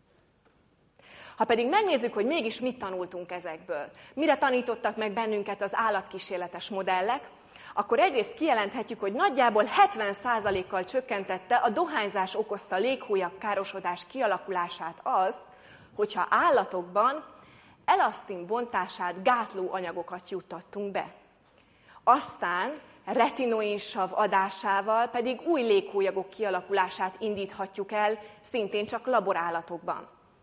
Ha pedig megnézzük, hogy mégis mit tanultunk ezekből, mire tanítottak meg bennünket az állatkísérletes modellek, akkor egyrészt kijelenthetjük, hogy nagyjából hetven százalékkal csökkentette a dohányzás okozta léghólyak károsodás kialakulását az, hogyha állatokban elasztin bontását gátló anyagokat juttattunk be. Aztán retinoin sav adásával pedig új léghólyagok kialakulását indíthatjuk el, szintén csak laborállatokban.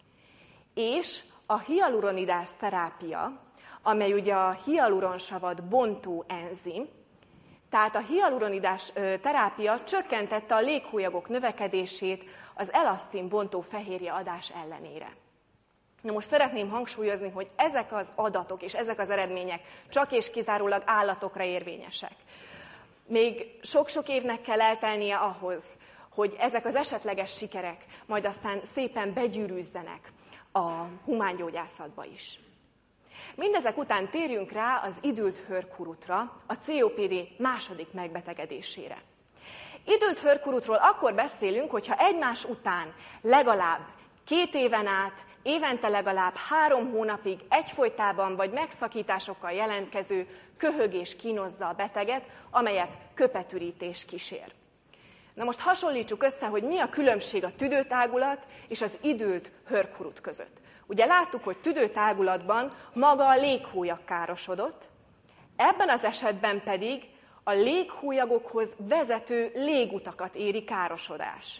És a hialuronidáz terápia, amely ugye a hialuronsavat bontó enzim, tehát a hialuronidás terápia csökkentette a léghólyagok növekedését az elasztin bontó fehérje adás ellenére. Na most szeretném hangsúlyozni, hogy ezek az adatok és ezek az eredmények csak és kizárólag állatokra érvényesek. Még sok-sok évnek kell eltelnie ahhoz, hogy ezek az esetleges sikerek majd aztán szépen begyűrűzzenek a humángyógyászatba is. Mindezek után térjünk rá az idült hőrkurutra, a cé o pé dé második megbetegedésére. Idült hőrkurutról akkor beszélünk, hogyha egymás után legalább két éven át, évente legalább három hónapig egyfolytában vagy megszakításokkal jelentkező köhögés kínozza a beteget, amelyet köpetürítés kísér. Na most hasonlítsuk össze, hogy mi a különbség a tüdőtágulat és az idült hőrkurut között. Ugye láttuk, hogy tüdőtágulatban maga a léghólyak károsodott, ebben az esetben pedig a léghólyagokhoz vezető légutakat éri károsodás.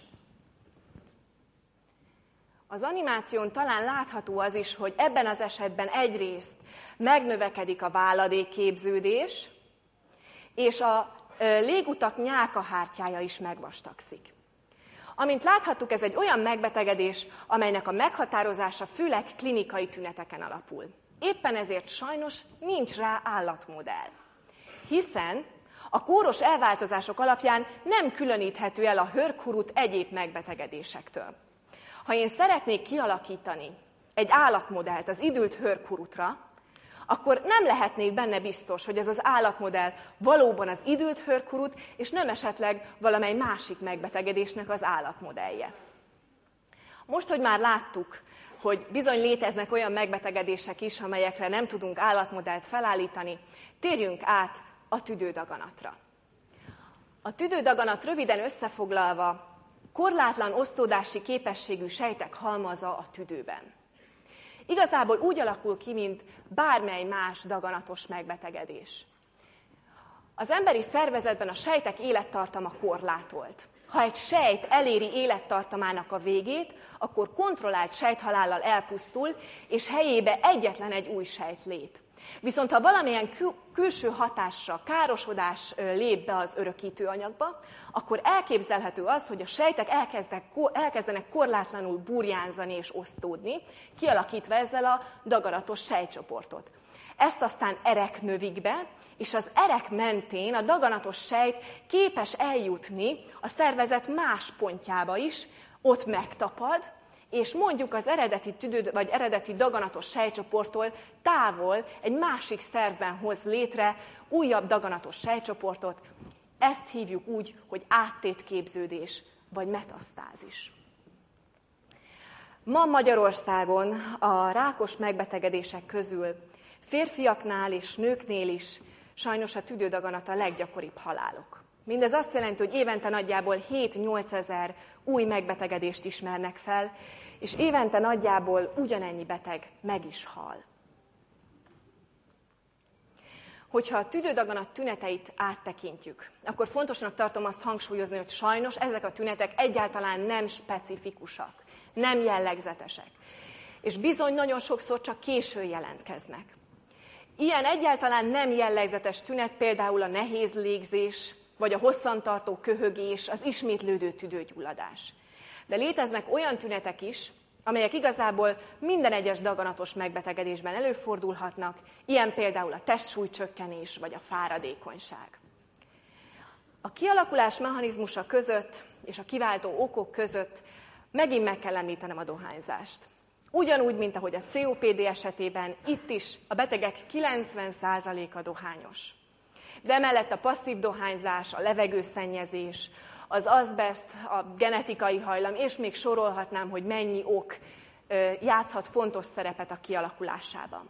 Az animáción talán látható az is, hogy ebben az esetben egyrészt megnövekedik a váladékképződés, és a légutak nyálkahártyája is megvastagszik. Amint láthattuk, ez egy olyan megbetegedés, amelynek a meghatározása főleg klinikai tüneteken alapul. Éppen ezért sajnos nincs rá állatmodell, hiszen a kóros elváltozások alapján nem különíthető el a hőrkurut egyéb megbetegedésektől. Ha én szeretnék kialakítani egy állatmodellt az idült hőrkurutra, akkor nem lehetnék benne biztos, hogy ez az állatmodell valóban az idült hőrkurut, és nem esetleg valamely másik megbetegedésnek az állatmodellje. Most, hogy már láttuk, hogy bizony léteznek olyan megbetegedések is, amelyekre nem tudunk állatmodellt felállítani, térjünk át a tüdődaganatra. A tüdődaganat röviden összefoglalva korlátlan osztódási képességű sejtek halmaza a tüdőben. Igazából úgy alakul ki, mint bármely más daganatos megbetegedés. Az emberi szervezetben a sejtek élettartama korlátolt. Ha egy sejt eléri élettartamának a végét, akkor kontrollált sejthalállal elpusztul, és helyébe egyetlen egy új sejt lép. Viszont ha valamilyen kül- külső hatásra, károsodás lép be az örökítő anyagba, akkor elképzelhető az, hogy a sejtek elkezdenek korlátlanul burjánzani és osztódni, kialakítva ezzel a daganatos sejtcsoportot. Ezt aztán erek növik be, és az erek mentén a daganatos sejt képes eljutni a szervezet más pontjába is, ott megtapad, és mondjuk az eredeti tüdő, vagy eredeti daganatos sejtcsoporttól távol egy másik szervben hoz létre újabb daganatos sejtcsoportot. Ezt hívjuk úgy, hogy áttétképződés, vagy metasztázis. Ma Magyarországon a rákos megbetegedések közül férfiaknál és nőknél is sajnos a tüdődaganat a leggyakoribb halálok. Mindez azt jelenti, hogy évente nagyjából hét-nyolc ezer új megbetegedést ismernek fel, és évente nagyjából ugyanennyi beteg meg is hal. Hogyha a tüdődaganat tüneteit áttekintjük, akkor fontosnak tartom azt hangsúlyozni, hogy sajnos ezek a tünetek egyáltalán nem specifikusak, nem jellegzetesek, és bizony nagyon sokszor csak későn jelentkeznek. Ilyen egyáltalán nem jellegzetes tünet például a nehéz légzés, vagy a hosszantartó köhögés, az ismétlődő tüdőgyulladás. De léteznek olyan tünetek is, amelyek igazából minden egyes daganatos megbetegedésben előfordulhatnak, ilyen például a testsúlycsökkenés vagy a fáradékonyság. A kialakulás mechanizmusa között és a kiváltó okok között megint meg kell említenem a dohányzást. Ugyanúgy, mint ahogy a cé o pé dé esetében, itt is a betegek kilencven százaléka dohányos. De emellett a passzív dohányzás, a levegőszennyezés, az azbeszt, a genetikai hajlam, és még sorolhatnám, hogy mennyi ok játszhat fontos szerepet a kialakulásában.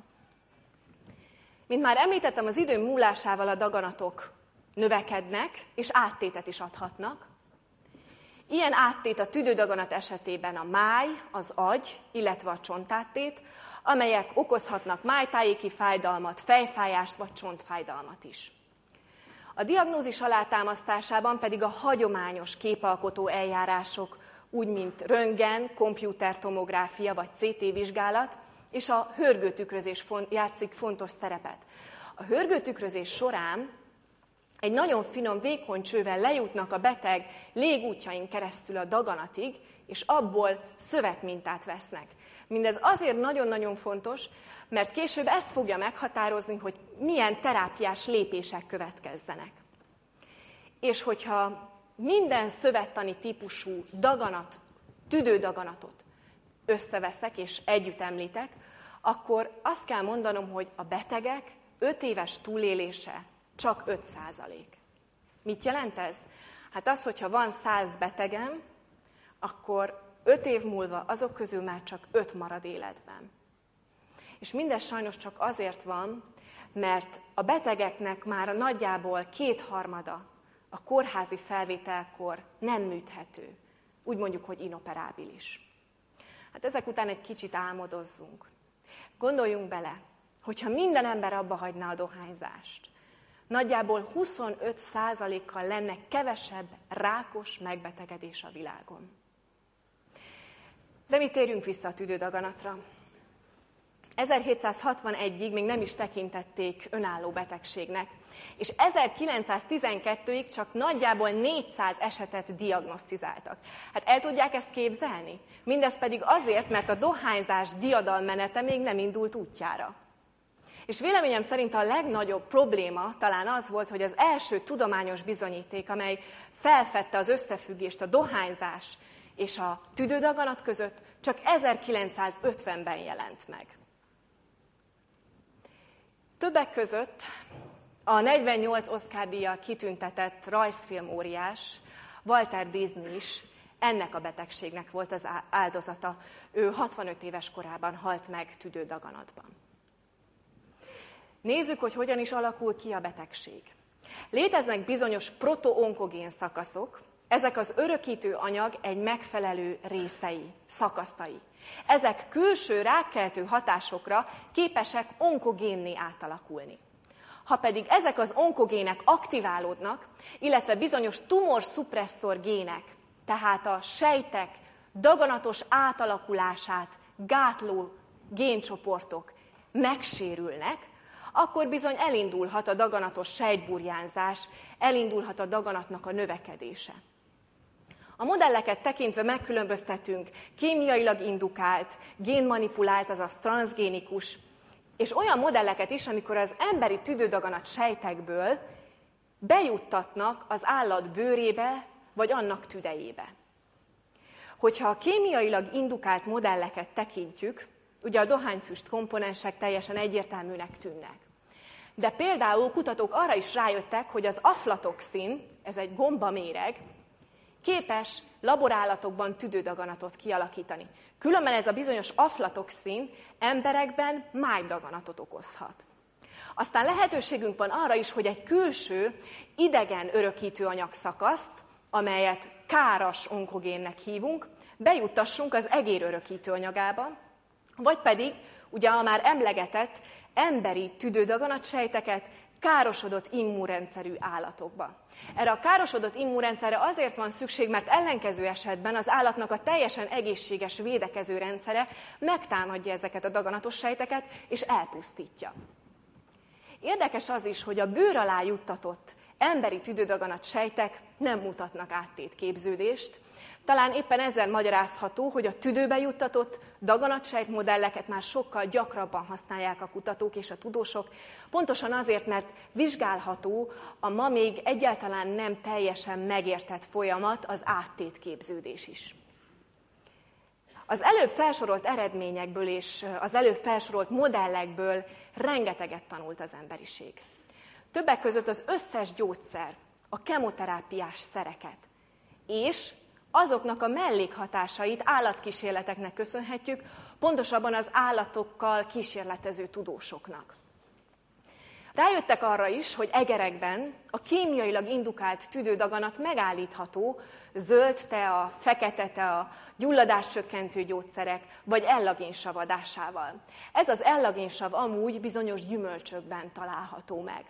Mint már említettem, az idő múlásával a daganatok növekednek, és áttétet is adhatnak. Ilyen áttét a tüdődaganat esetében a máj, az agy, illetve a csontáttét, amelyek okozhatnak májtájéki fájdalmat, fejfájást vagy csontfájdalmat is. A diagnózis alátámasztásában pedig a hagyományos képalkotó eljárások, úgy mint röntgen, komputertomográfia vagy cé té vizsgálat, és a hörgőtükrözés játszik fontos szerepet. A hörgőtükrözés során egy nagyon finom, vékony csővel lejutnak a beteg légútjain keresztül a daganatig, és abból szövetmintát vesznek. Mindez azért nagyon-nagyon fontos, mert később ezt fogja meghatározni, hogy milyen terápiás lépések következzenek. És hogyha minden szövettani típusú daganat, tüdődaganatot összeveszek és együtt említek, akkor azt kell mondanom, hogy a betegek öt éves túlélése csak öt százalék. Mit jelent ez? Hát az, hogyha van száz betegem, akkor öt év múlva azok közül már csak öt marad életben. És mindez sajnos csak azért van, mert a betegeknek már a nagyjából kétharmada a kórházi felvételkor nem műthető. Úgy mondjuk, hogy inoperábilis. Hát ezek után egy kicsit álmodozzunk. Gondoljunk bele, hogyha minden ember abba hagyná a dohányzást, nagyjából huszonöt százalékkal lenne kevesebb rákos megbetegedés a világon. De mi térjünk vissza a tüdődaganatra. ezerhétszázhatvanegyig még nem is tekintették önálló betegségnek, és ezerkilencszáztizenkettőig csak nagyjából négyszáz esetet diagnosztizáltak. Hát el tudják ezt képzelni? Mindez pedig azért, mert a dohányzás diadalmenete még nem indult útjára. És véleményem szerint a legnagyobb probléma talán az volt, hogy az első tudományos bizonyíték, amely felfedte az összefüggést a dohányzás és a tüdődaganat között, csak ezerkilencszázötvenben jelent meg. Többek között a negyvennyolc Oscar-díjjal kitüntetett rajzfilm óriás, Walter Disney is ennek a betegségnek volt az áldozata. Ő hatvanöt éves korában halt meg tüdődaganatban. Nézzük, hogy hogyan is alakul ki a betegség. Léteznek bizonyos proto-onkogén szakaszok, ezek az örökítő anyag egy megfelelő részei, szakaszai. Ezek külső rákkeltő hatásokra képesek onkogénné átalakulni. Ha pedig ezek az onkogének aktiválódnak, illetve bizonyos tumorszupresszor gének, tehát a sejtek daganatos átalakulását gátló géncsoportok megsérülnek, akkor bizony elindulhat a daganatos sejtburjánzás, elindulhat a daganatnak a növekedése. A modelleket tekintve megkülönböztetünk kémiailag indukált, génmanipulált, azaz transzgénikus, és olyan modelleket is, amikor az emberi tüdődaganat sejtekből bejuttatnak az állat bőrébe, vagy annak tüdejébe. Hogyha a kémiailag indukált modelleket tekintjük, ugye a dohányfüst komponensek teljesen egyértelműnek tűnnek. De például kutatók arra is rájöttek, hogy az aflatoxin, ez egy gombaméreg, képes laborállatokban tüdődaganatot kialakítani. Különben ez a bizonyos aflatoxin emberekben májdaganatot okozhat. Aztán lehetőségünk van arra is, hogy egy külső idegen örökítő anyagszakaszt, amelyet káros onkogénnek hívunk, bejuttassunk az egér örökítő anyagába, vagy pedig ugye a már emlegetett emberi tüdődaganatsejteket károsodott immunrendszerű állatokba. Erre a károsodott immunrendszerre azért van szükség, mert ellenkező esetben az állatnak a teljesen egészséges védekező rendszere megtámadja ezeket a daganatos sejteket, és elpusztítja. Érdekes az is, hogy a bőr alá juttatott emberi tüdődaganat sejtek nem mutatnak áttétképződést. Talán éppen ezzel magyarázható, hogy a tüdőbe juttatott daganatsejt modelleket már sokkal gyakrabban használják a kutatók és a tudósok, pontosan azért, mert vizsgálható a ma még egyáltalán nem teljesen megértett folyamat, az áttétképződés is. Az előbb felsorolt eredményekből és az előbb felsorolt modellekből rengeteget tanult az emberiség. Többek között az összes gyógyszer, a kemoterápiás szereket, és azoknak a mellékhatásait állatkísérleteknek köszönhetjük, pontosabban az állatokkal kísérletező tudósoknak. Rájöttek arra is, hogy egerekben a kémiailag indukált tüdődaganat megállítható zöld tea, fekete tea, gyulladáscsökkentő gyógyszerek vagy ellagénsav adásával. Ez az ellagénsav amúgy bizonyos gyümölcsökben található meg.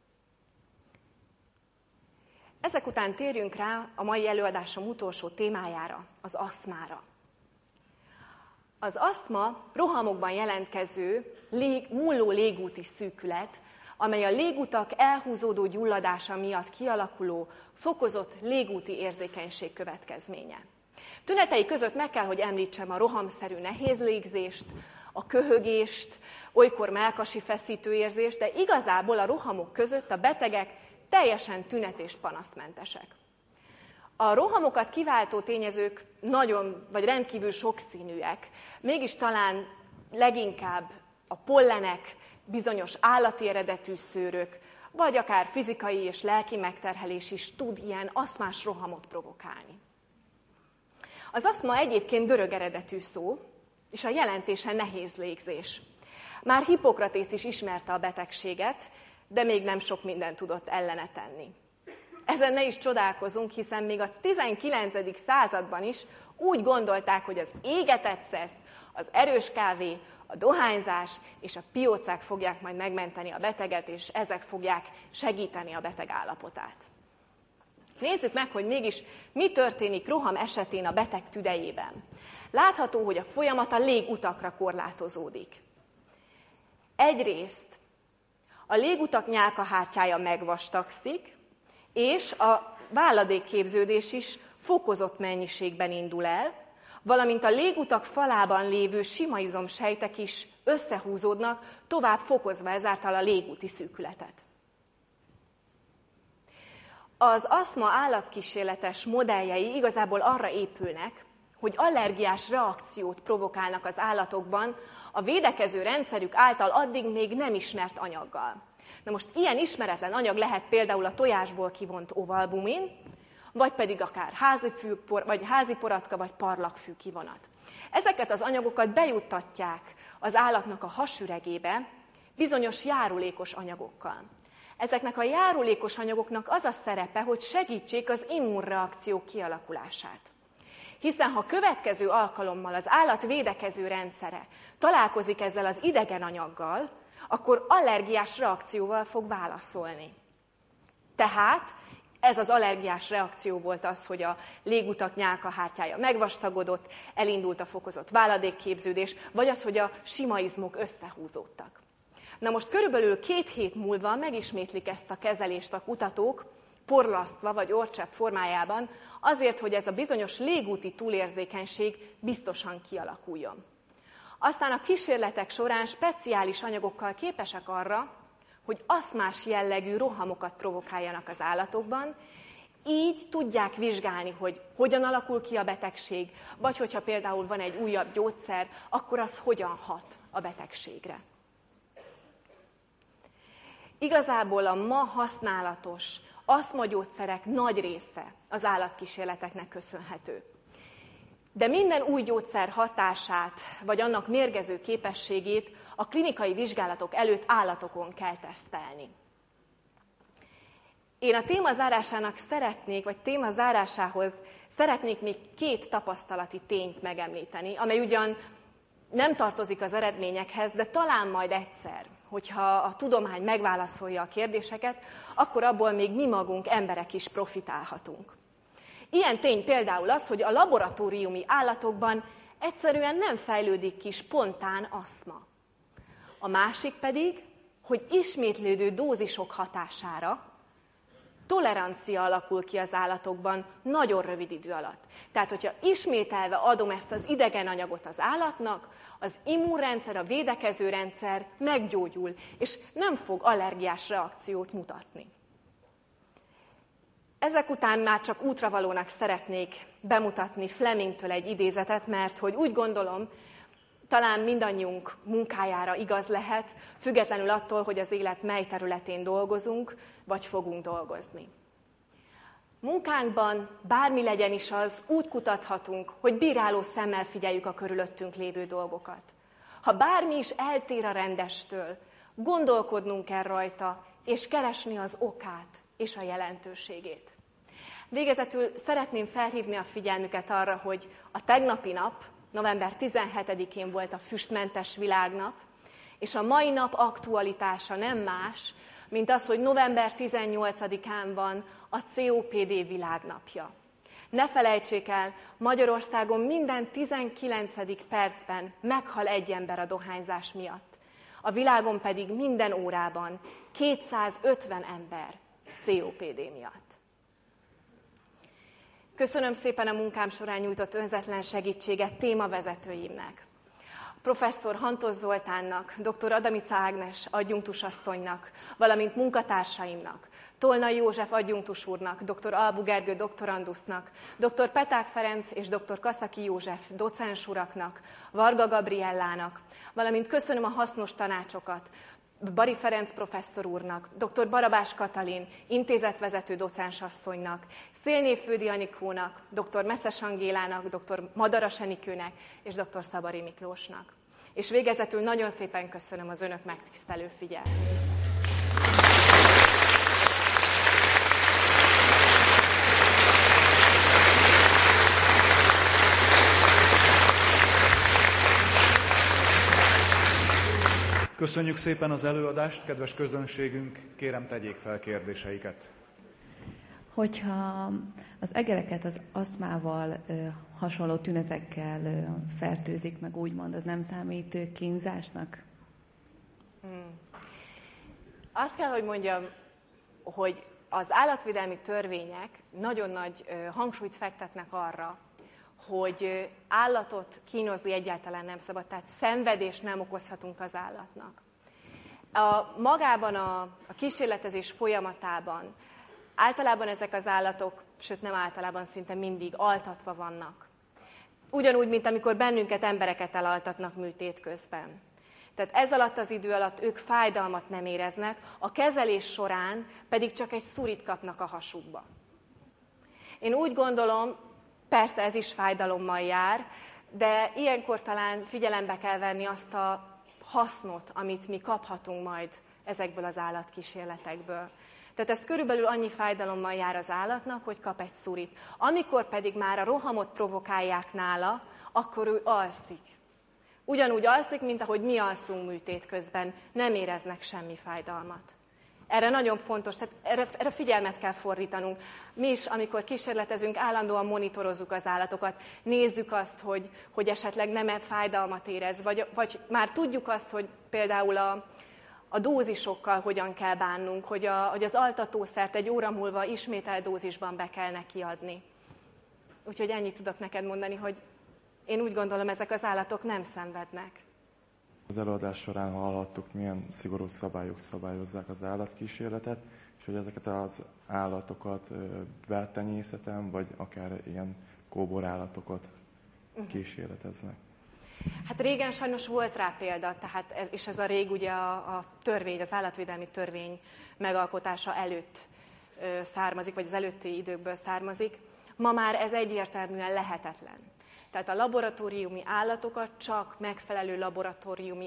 Ezek után térjünk rá a mai előadásom utolsó témájára, az asztmára. Az asztma rohamokban jelentkező, lég, mulló légúti szűkület, amely a légutak elhúzódó gyulladása miatt kialakuló, fokozott légúti érzékenység következménye. Tünetei között meg kell, hogy említsem a rohamszerű nehéz légzést, a köhögést, olykor mellkasi feszítő érzést, de igazából a rohamok között a betegek teljesen tünet- és panaszmentesek. A rohamokat kiváltó tényezők nagyon, vagy rendkívül sokszínűek, mégis talán leginkább a pollenek, bizonyos állati eredetű szőrök, vagy akár fizikai és lelki megterhelés is tud ilyen asztmás rohamot provokálni. Az asztma egyébként görög eredetű szó, és a jelentése nehéz légzés. Már Hippokratész is ismerte a betegséget, de még nem sok mindent tudott ellene tenni. Ezen ne is csodálkozunk, hiszen még a tizenkilencedik században is úgy gondolták, hogy az égetett szesz, az erős kávé, a dohányzás és a piócák fogják majd megmenteni a beteget, és ezek fogják segíteni a beteg állapotát. Nézzük meg, hogy mégis mi történik roham esetén a beteg tüdejében. Látható, hogy a folyamat a légutakra korlátozódik. Egyrészt a légutak nyálkahártyája megvastagszik, és a váladékképződés is fokozott mennyiségben indul el, valamint a légutak falában lévő sima izomsejtek is összehúzódnak, tovább fokozva ezáltal a légúti szűkületet. Az asztma állatkísérletes modelljei igazából arra épülnek, hogy allergiás reakciót provokálnak az állatokban a védekező rendszerük által addig még nem ismert anyaggal. Na most ilyen ismeretlen anyag lehet például a tojásból kivont ovalbumin, vagy pedig akár házi, fű, vagy házi poratka, vagy parlagfű kivonat. Ezeket az anyagokat bejuttatják az állatnak a hasüregébe bizonyos járulékos anyagokkal. Ezeknek a járulékos anyagoknak az a szerepe, hogy segítsék az immunreakció kialakulását. Hiszen ha következő alkalommal az állat védekező rendszere találkozik ezzel az idegen anyaggal, akkor allergiás reakcióval fog válaszolni. Tehát ez az allergiás reakció volt az, hogy a légutak nyálkahártyája megvastagodott, elindult a fokozott váladékképződés, vagy az, hogy a sima izmok összehúzódtak. Na most körülbelül két hét múlva megismétlik ezt a kezelést a kutatók, porlasztva vagy orcsepp formájában, azért, hogy ez a bizonyos légúti túlérzékenység biztosan kialakuljon. Aztán a kísérletek során speciális anyagokkal képesek arra, hogy asztmás jellegű rohamokat provokáljanak az állatokban, így tudják vizsgálni, hogy hogyan alakul ki a betegség, vagy hogyha például van egy újabb gyógyszer, akkor az hogyan hat a betegségre. Igazából a ma használatos asztmagyógyszerek nagy része az állatkísérleteknek köszönhető. De minden új gyógyszer hatását, vagy annak mérgező képességét a klinikai vizsgálatok előtt állatokon kell tesztelni. Én a téma zárásának szeretnék, vagy téma zárásához szeretnék még két tapasztalati tényt megemlíteni, amely ugyan nem tartozik az eredményekhez, de talán majd egyszer, hogyha a tudomány megválaszolja a kérdéseket, akkor abból még mi magunk, emberek is profitálhatunk. Ilyen tény például az, hogy a laboratóriumi állatokban egyszerűen nem fejlődik ki spontán asztma. A másik pedig, hogy ismétlődő dózisok hatására tolerancia alakul ki az állatokban nagyon rövid idő alatt. Tehát, hogyha ismételve adom ezt az idegen anyagot az állatnak, az immunrendszer, a védekező rendszer meggyógyul, és nem fog allergiás reakciót mutatni. Ezek után már csak útravalónak szeretnék bemutatni Flemingtől egy idézetet, mert hogy úgy gondolom, talán mindannyiunk munkájára igaz lehet, függetlenül attól, hogy az élet mely területén dolgozunk, vagy fogunk dolgozni. Munkánkban, bármi legyen is az, úgy kutathatunk, hogy bíráló szemmel figyeljük a körülöttünk lévő dolgokat. Ha bármi is eltér a rendestől, gondolkodnunk kell rajta, és keresni az okát és a jelentőségét. Végezetül szeretném felhívni a figyelmüket arra, hogy a tegnapi nap, november tizenhetedikén volt a füstmentes világnap, és a mai nap aktualitása nem más, mint az, hogy november tizennyolcadikán van a cé o pé dé világnapja. Ne felejtsék el, Magyarországon minden tizenkilencedik percben meghal egy ember a dohányzás miatt. A világon pedig minden órában kétszázötven ember cé o pé dé miatt. Köszönöm szépen a munkám során nyújtott önzetlen segítséget témavezetőimnek. Professzor Hantos Zoltánnak, dr. Adamica Ágnes adjunktusasszonynak, valamint munkatársaimnak, Tolnai József adjunktus úrnak, dr. Albu Gergő doktorandusznak, dr. Peták Ferenc és dr. Kaszaki József docens uraknak, Varga Gabriellának, valamint köszönöm a hasznos tanácsokat Bari Ferenc professzor úrnak, dr. Barabás Katalin, intézetvezető docensasszonynak, Szélné Fődi Anikónak, dr. Messzes Angélának, dr. Madaras Enikőnek és dr. Szabari Miklósnak. És végezetül nagyon szépen köszönöm az önök megtisztelő figyelmét. Köszönjük szépen az előadást, kedves közönségünk, kérem tegyék fel kérdéseiket. Hogyha az egereket az asztmával ö, hasonló tünetekkel ö, fertőzik meg, úgymond, az nem számít ö, kínzásnak? Hmm. Azt kell, hogy mondjam, hogy az állatvédelmi törvények nagyon nagy ö, hangsúlyt fektetnek arra, hogy állatot kínozni egyáltalán nem szabad, tehát szenvedést nem okozhatunk az állatnak. A, magában a, a kísérletezés folyamatában általában ezek az állatok, sőt nem általában, szinte mindig altatva vannak. Ugyanúgy, mint amikor bennünket, embereket elaltatnak műtét közben. Tehát ez alatt az idő alatt ők fájdalmat nem éreznek, a kezelés során pedig csak egy szurit kapnak a hasukba. Én úgy gondolom, persze ez is fájdalommal jár, de ilyenkor talán figyelembe kell venni azt a hasznot, amit mi kaphatunk majd ezekből az állatkísérletekből. Tehát ez körülbelül annyi fájdalommal jár az állatnak, hogy kap egy szurit. Amikor pedig már a rohamot provokálják nála, akkor ő alszik. Ugyanúgy alszik, mint ahogy mi alszunk műtét közben. Nem éreznek semmi fájdalmat. Erre nagyon fontos, tehát erre, erre figyelmet kell fordítanunk. Mi is, amikor kísérletezünk, állandóan monitorozzuk az állatokat, nézzük azt, hogy, hogy esetleg nem-e fájdalmat érez, vagy, vagy már tudjuk azt, hogy például a, a dózisokkal hogyan kell bánnunk, hogy, a, hogy az altatószert egy óra múlva ismételt dózisban be kell neki adni. Úgyhogy ennyit tudok neked mondani, hogy én úgy gondolom, ezek az állatok nem szenvednek. Az előadás során hallhattuk, milyen szigorú szabályok szabályozzák az állatkísérletet, és hogy ezeket az állatokat betenyészetem, vagy akár ilyen kóborállatokat kísérleteznek. Hát régen sajnos volt rá példa, tehát ez, és ez a rég ugye a, a törvény, az állatvédelmi törvény megalkotása előtt ö, származik, vagy az előtti időkből származik. Ma már ez egyértelműen lehetetlen. Tehát a laboratóriumi állatokat csak megfelelő laboratóriumi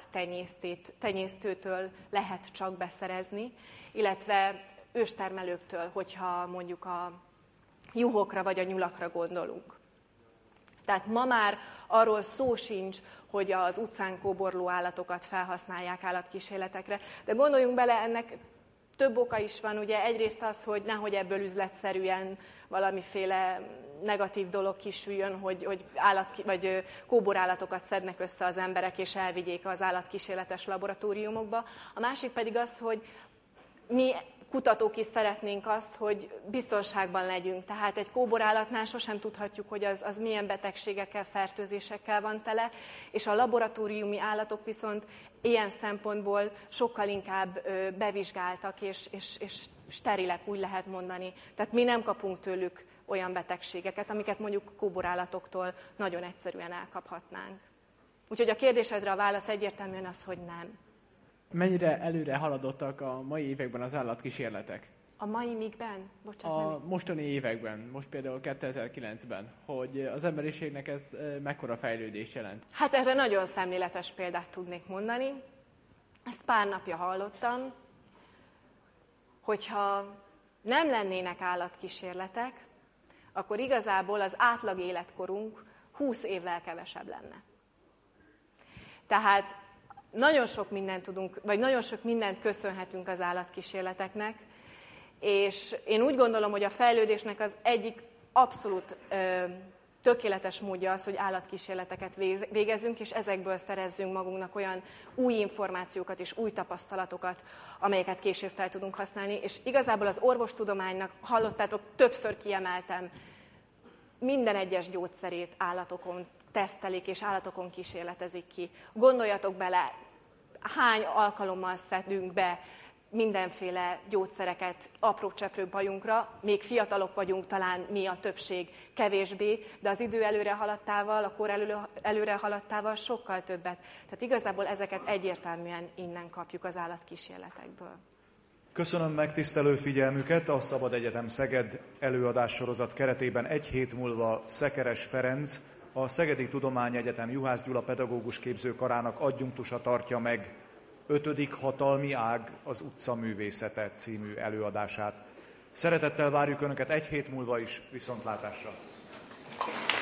állattenyésztőtől lehet csak beszerezni, illetve őstermelőktől, hogyha mondjuk a juhokra vagy a nyulakra gondolunk. Tehát ma már arról szó sincs, hogy az utcán kóborló állatokat felhasználják állatkísérletekre, de gondoljunk bele, ennek több oka is van, ugye egyrészt az, hogy nehogy ebből üzletszerűen valamiféle negatív dolog kisüljön, hogy, hogy állat, vagy kóborállatokat szednek össze az emberek, és elvigyék az állatkísérletes laboratóriumokba. A másik pedig az, hogy mi kutatók is szeretnénk azt, hogy biztonságban legyünk. Tehát egy kóborállatnál sosem tudhatjuk, hogy az, az milyen betegségekkel, fertőzésekkel van tele, és a laboratóriumi állatok viszont ilyen szempontból sokkal inkább bevizsgáltak és, és, és sterilek, úgy lehet mondani. Tehát mi nem kapunk tőlük olyan betegségeket, amiket mondjuk kóborállatoktól nagyon egyszerűen elkaphatnánk. Úgyhogy a kérdésedre a válasz egyértelműen az, hogy nem. Mennyire előre haladottak a mai években az állatkísérletek? A mai mikben? Bocsánat, a nem... mostani években, most például kétezer-kilencben, hogy az emberiségnek ez mekkora fejlődést jelent? Hát erre nagyon szemléletes példát tudnék mondani. Ezt pár napja hallottam, hogyha nem lennének állatkísérletek, akkor igazából az átlag életkorunk húsz évvel kevesebb lenne. Tehát nagyon sok mindent tudunk, vagy nagyon sok mindent köszönhetünk az állatkísérleteknek, és én úgy gondolom, hogy a fejlődésnek az egyik abszolút ö, tökéletes módja az, hogy állatkísérleteket végezzünk, és ezekből szerezzünk magunknak olyan új információkat és új tapasztalatokat, amelyeket később fel tudunk használni. És igazából az orvostudománynak, hallottátok, többször kiemeltem, minden egyes gyógyszerét állatokon tesztelik és állatokon kísérletezik ki. Gondoljatok bele, hány alkalommal szedünk be mindenféle gyógyszereket apró-cseprő bajunkra, még fiatalok vagyunk, talán mi a többség kevésbé, de az idő előre haladtával, a kor előre, előre haladtával sokkal többet. Tehát igazából ezeket egyértelműen innen kapjuk az állatkísérletekből. Köszönöm megtisztelő figyelmüket, a Szabad Egyetem Szeged előadássorozat keretében egy hét múlva Szekeres Ferenc, a Szegedi Tudományegyetem Juhász Gyula pedagógus képzőkarának adjunktusa tartja meg ötödik hatalmi ág az utcaművészete című előadását. Szeretettel várjuk Önöket egy hét múlva is, viszontlátásra!